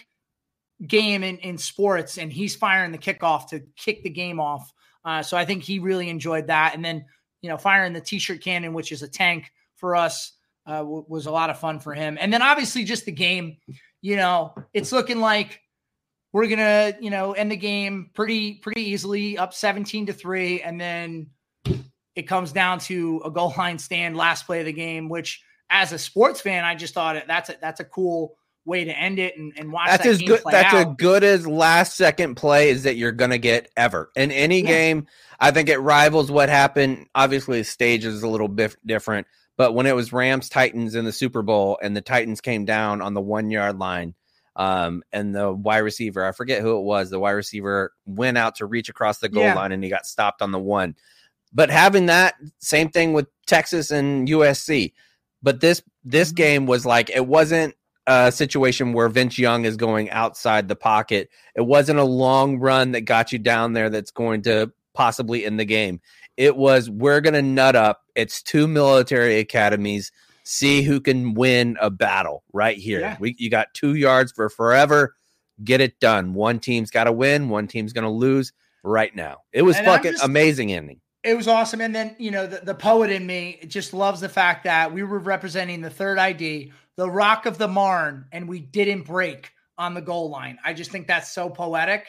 S3: game in, in sports, and he's firing the kickoff to kick the game off. Uh, so I think he really enjoyed that. And then, you know, firing the t-shirt cannon, which is a tank for us, uh, w- was a lot of fun for him. And then obviously just the game, you know, it's looking like we're going to, you know, end the game pretty, pretty easily, up seventeen to three. And then it comes down to a goal line stand, last play of the game, which as a sports fan, I just thought that's a, that's a cool way to end it and, and watch
S1: That's
S3: that
S1: as
S3: game
S1: good.
S3: play
S1: That's
S3: out.
S1: as good as last second play as that you're gonna get ever in any
S3: Yeah.
S1: game. I think it rivals what happened. Obviously, the stage is a little bit different, but when it was Rams Titans in the Super Bowl and the Titans came down on the one yard line, um, and the wide receiver, I forget who it was, the wide receiver went out to reach across the goal
S3: Yeah.
S1: line and he got stopped on the one. But having that same thing with Texas and U S C, but this this
S3: Mhm.
S1: game was like it wasn't a situation where Vince Young is going outside the pocket. It wasn't a long run that got you down there that's going to possibly end the game. It was, we're going to nut up. It's two military academies. See who can win a battle right here.
S3: Yeah.
S1: We, you got two yards for forever. Get it done. One team's got to win. One team's going to lose right now. It was
S3: And I'm
S1: fucking
S3: just-
S1: amazing ending.
S3: It was awesome. And then, you know, the, the poet in me just loves the fact that we were representing the third I D, the Rock of the Marne, and we didn't break on the goal line. I just think that's so poetic.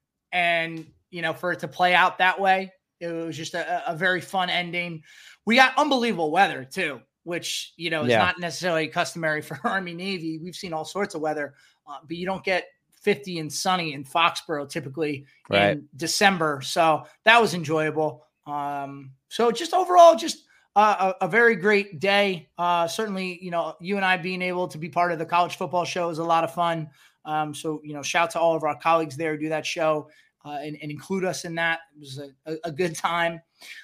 S3: And, you know, for it to play out that way, it was just a, a very fun ending. We got unbelievable weather too, which, you know, is
S1: Yeah.
S3: not necessarily customary for Army Navy. We've seen all sorts of weather, uh, but you don't get fifty and sunny in Foxborough typically
S1: Right.
S3: in December. So that was enjoyable. Um, so just overall, just uh, a, a very great day. Uh, certainly, you know, you and I being able to be part of the college football show is a lot of fun. Um, so, you know, shout to all of our colleagues there who do that show uh, and, and include us in that. It was a, a, a good time.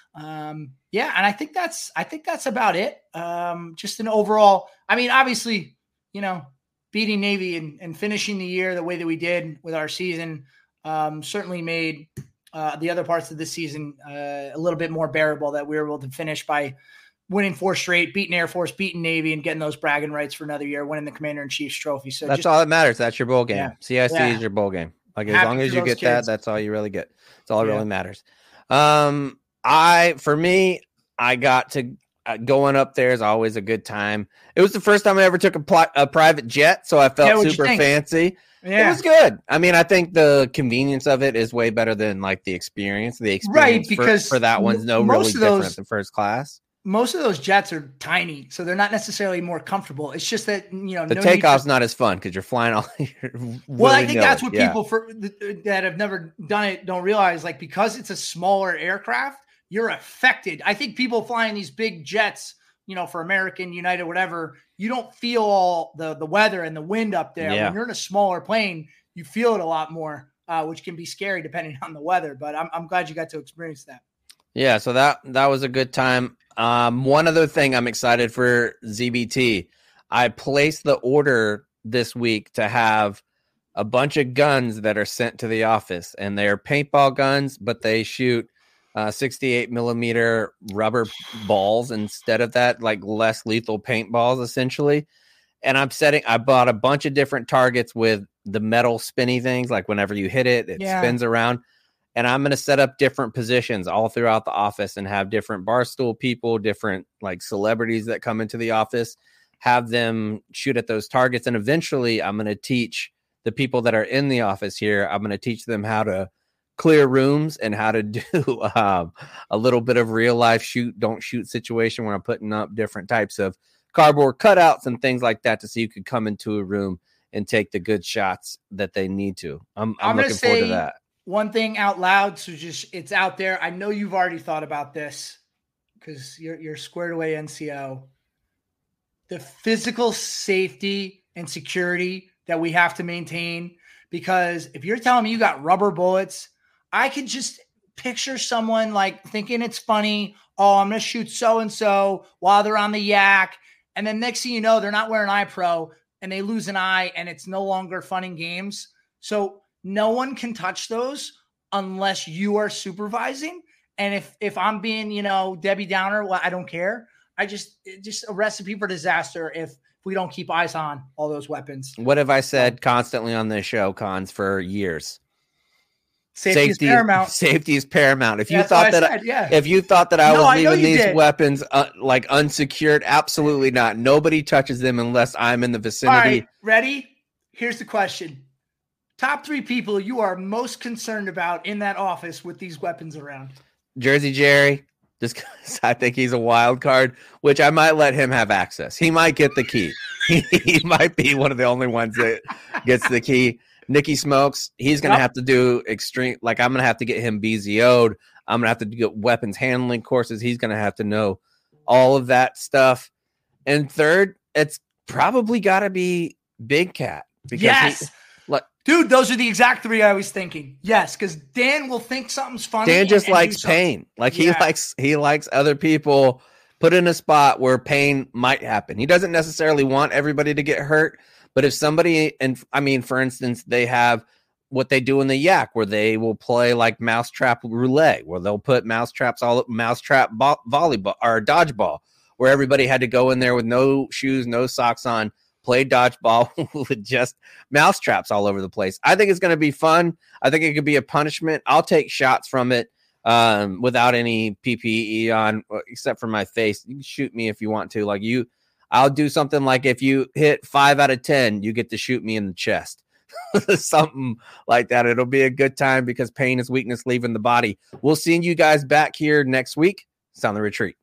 S3: Um, yeah. And I think that's, I think that's about it. Um, just an overall, I mean, obviously, you know, beating Navy and, and finishing the year the way that we did with our season um, certainly made uh, the other parts of the season uh, a little bit more bearable, that we were able to finish by winning four straight, beating Air Force, beating Navy, and getting those bragging rights for another year, winning the Commander-in-Chief's trophy. So
S1: that's
S3: just,
S1: all that matters. That's your bowl game.
S3: Yeah.
S1: C I C
S3: Yeah.
S1: is your bowl game. Like as
S3: Happy
S1: long as
S3: for
S1: you
S3: those
S1: get
S3: kids.
S1: that, that's all you really get. That's all that
S3: Yeah.
S1: really matters. Um, I, for me, I got to uh, going up there is always a good time. It was the first time I ever took a, pl- a private jet, so I felt
S3: Yeah, what'd you
S1: super
S3: think?
S1: fancy.
S3: Yeah.
S1: It was good. I mean, I think the convenience of it is way better than like the experience. The experience
S3: Right,
S1: for-
S3: because
S1: for, that one's no
S3: most
S1: really
S3: of
S1: different
S3: those-
S1: than first class.
S3: Most of those jets are tiny, so they're not necessarily more comfortable. It's just that, you know,
S1: The
S3: no
S1: takeoff's
S3: need
S1: not as fun because you're flying all.
S3: Well, I think that's what
S1: yeah.
S3: people for that have never done it don't realize. Like, because it's a smaller aircraft, you're affected. I think people flying these big jets, you know, for American, United, whatever, you don't feel all the the weather and the wind up there.
S1: Yeah.
S3: When you're in a smaller plane, you feel it a lot more, uh, which can be scary depending on the weather. But I'm I'm glad you got to experience that.
S1: Yeah, so that that was a good time. Um, one other thing I'm excited for Z B T. I placed the order this week to have a bunch of guns that are sent to the office, and they're paintball guns, but they shoot uh, sixty-eight millimeter rubber balls instead of that, like less lethal paintballs, essentially. And I'm setting, I bought a bunch of different targets with the metal spinny things, like whenever you hit it, it
S3: Yeah.
S1: spins around. And I'm going to set up different positions all throughout the office and have different barstool people, different like celebrities that come into the office, have them shoot at those targets. And eventually I'm going to teach the people that are in the office here, I'm going to teach them how to clear rooms and how to do um, a little bit of real life shoot, don't shoot situation where I'm putting up different types of cardboard cutouts and things like that to see you could come into a room and take the good shots that they need to. I'm, I'm,
S3: I'm gonna
S1: looking forward to
S3: say-
S1: that.
S3: One thing out loud, so just it's out there. I know you've already thought about this because you're you're squared away N C O. The physical safety and security that we have to maintain, because if you're telling me you got rubber bullets, I could just picture someone like thinking it's funny. Oh, I'm gonna shoot so and so while they're on the yak, and then next thing you know, they're not wearing eye pro and they lose an eye, and it's no longer fun and games. So no one can touch those unless you are supervising. And if if I'm being, you know, Debbie Downer, well, I don't care. I just it's just a recipe for disaster if we don't keep eyes on all those weapons.
S1: What have I said constantly on this show, Cons, for years?
S3: Safety, is paramount.
S1: Safety is paramount. If you
S3: That's
S1: thought
S3: what I
S1: that,
S3: said, yeah.
S1: if you thought that I
S3: No,
S1: was
S3: I know
S1: leaving
S3: you
S1: these
S3: did.
S1: weapons uh, like unsecured, absolutely not. Nobody touches them unless I'm in the
S3: All
S1: vicinity.
S3: right, ready? Here's the question. Top three people you are most concerned about in that office with these weapons around.
S1: Jersey Jerry, just because I think he's a wild card, which I might let him have access. He might get the key. he, he might be one of the only ones that gets the key. Nicky Smokes, he's going to
S3: Yep.
S1: have to do extreme, like I'm going to have to get him B Z O'd. I'm going to have to get weapons handling courses. He's going to have to know all of that stuff. And third, it's probably got to be Big Cat. Because
S3: Yes.
S1: he, like,
S3: Dude, those are the exact three I was thinking. Yes, because Dan will think something's funny.
S1: Dan just
S3: and- and do
S1: likes
S3: something.
S1: pain. Like he
S3: Yeah.
S1: likes he likes other people put in a spot where pain might happen. He doesn't necessarily want everybody to get hurt, but if somebody, and I mean, for instance, they have what they do in the Yak, where they will play like mousetrap roulette, where they'll put mousetraps all mousetrap vo- volleyball or dodgeball, where everybody had to go in there with no shoes, no socks on, play dodgeball with just mousetraps all over the place. I think it's going to be fun. I think it could be a punishment. I'll take shots from it um, without any P P E on, except for my face. You can shoot me if you want to. Like you, I'll do something like if you hit five out of ten, you get to shoot me in the chest. Something like that. It'll be a good time because pain is weakness leaving the body. We'll see you guys back here next week. It's on the retreat.